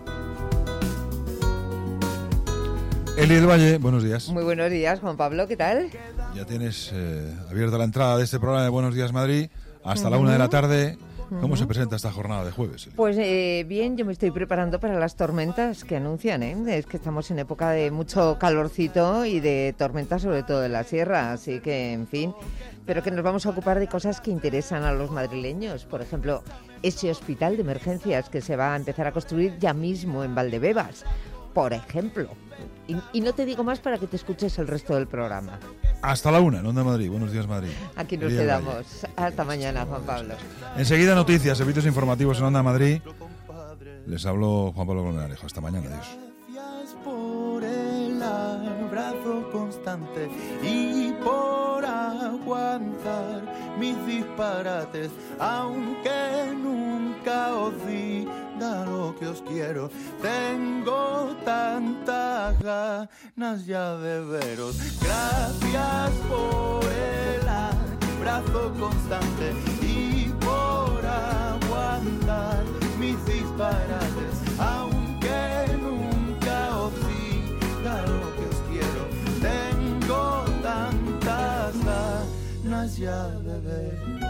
Eli del Valle, buenos días. Muy buenos días, Juan Pablo, ¿qué tal? Ya tienes eh, abierta la entrada de este programa de Buenos Días Madrid hasta uh-huh. la una de la tarde. ¿Cómo uh-huh. se presenta esta jornada de jueves? Pues eh, bien, yo me estoy preparando para las tormentas que anuncian, ¿eh? Es que estamos en época de mucho calorcito y de tormentas, sobre todo en la sierra, así que, en fin, pero que nos vamos a ocupar de cosas que interesan a los madrileños. Por ejemplo, ese hospital de emergencias que se va a empezar a construir ya mismo en Valdebebas. por ejemplo. Y, y no te digo más para que te escuches el resto del programa. Hasta la una, en Onda Madrid. Buenos días, Madrid. Aquí nos Días quedamos. Valle. Hasta mañana, Juan Pablo. Enseguida noticias, servicios informativos en Onda Madrid. Les habló Juan Pablo Colmenarejo. Hasta mañana, adiós. Gracias por el abrazo constante y por aguantar mis disparates, aunque nunca os diga lo que os quiero. Tengo tantas ganas ya de veros. Gracias por el abrazo constante y por aguantar mis disparates, aunque nunca os diga lo que os quiero. Tengo tantas ganas ya de ver.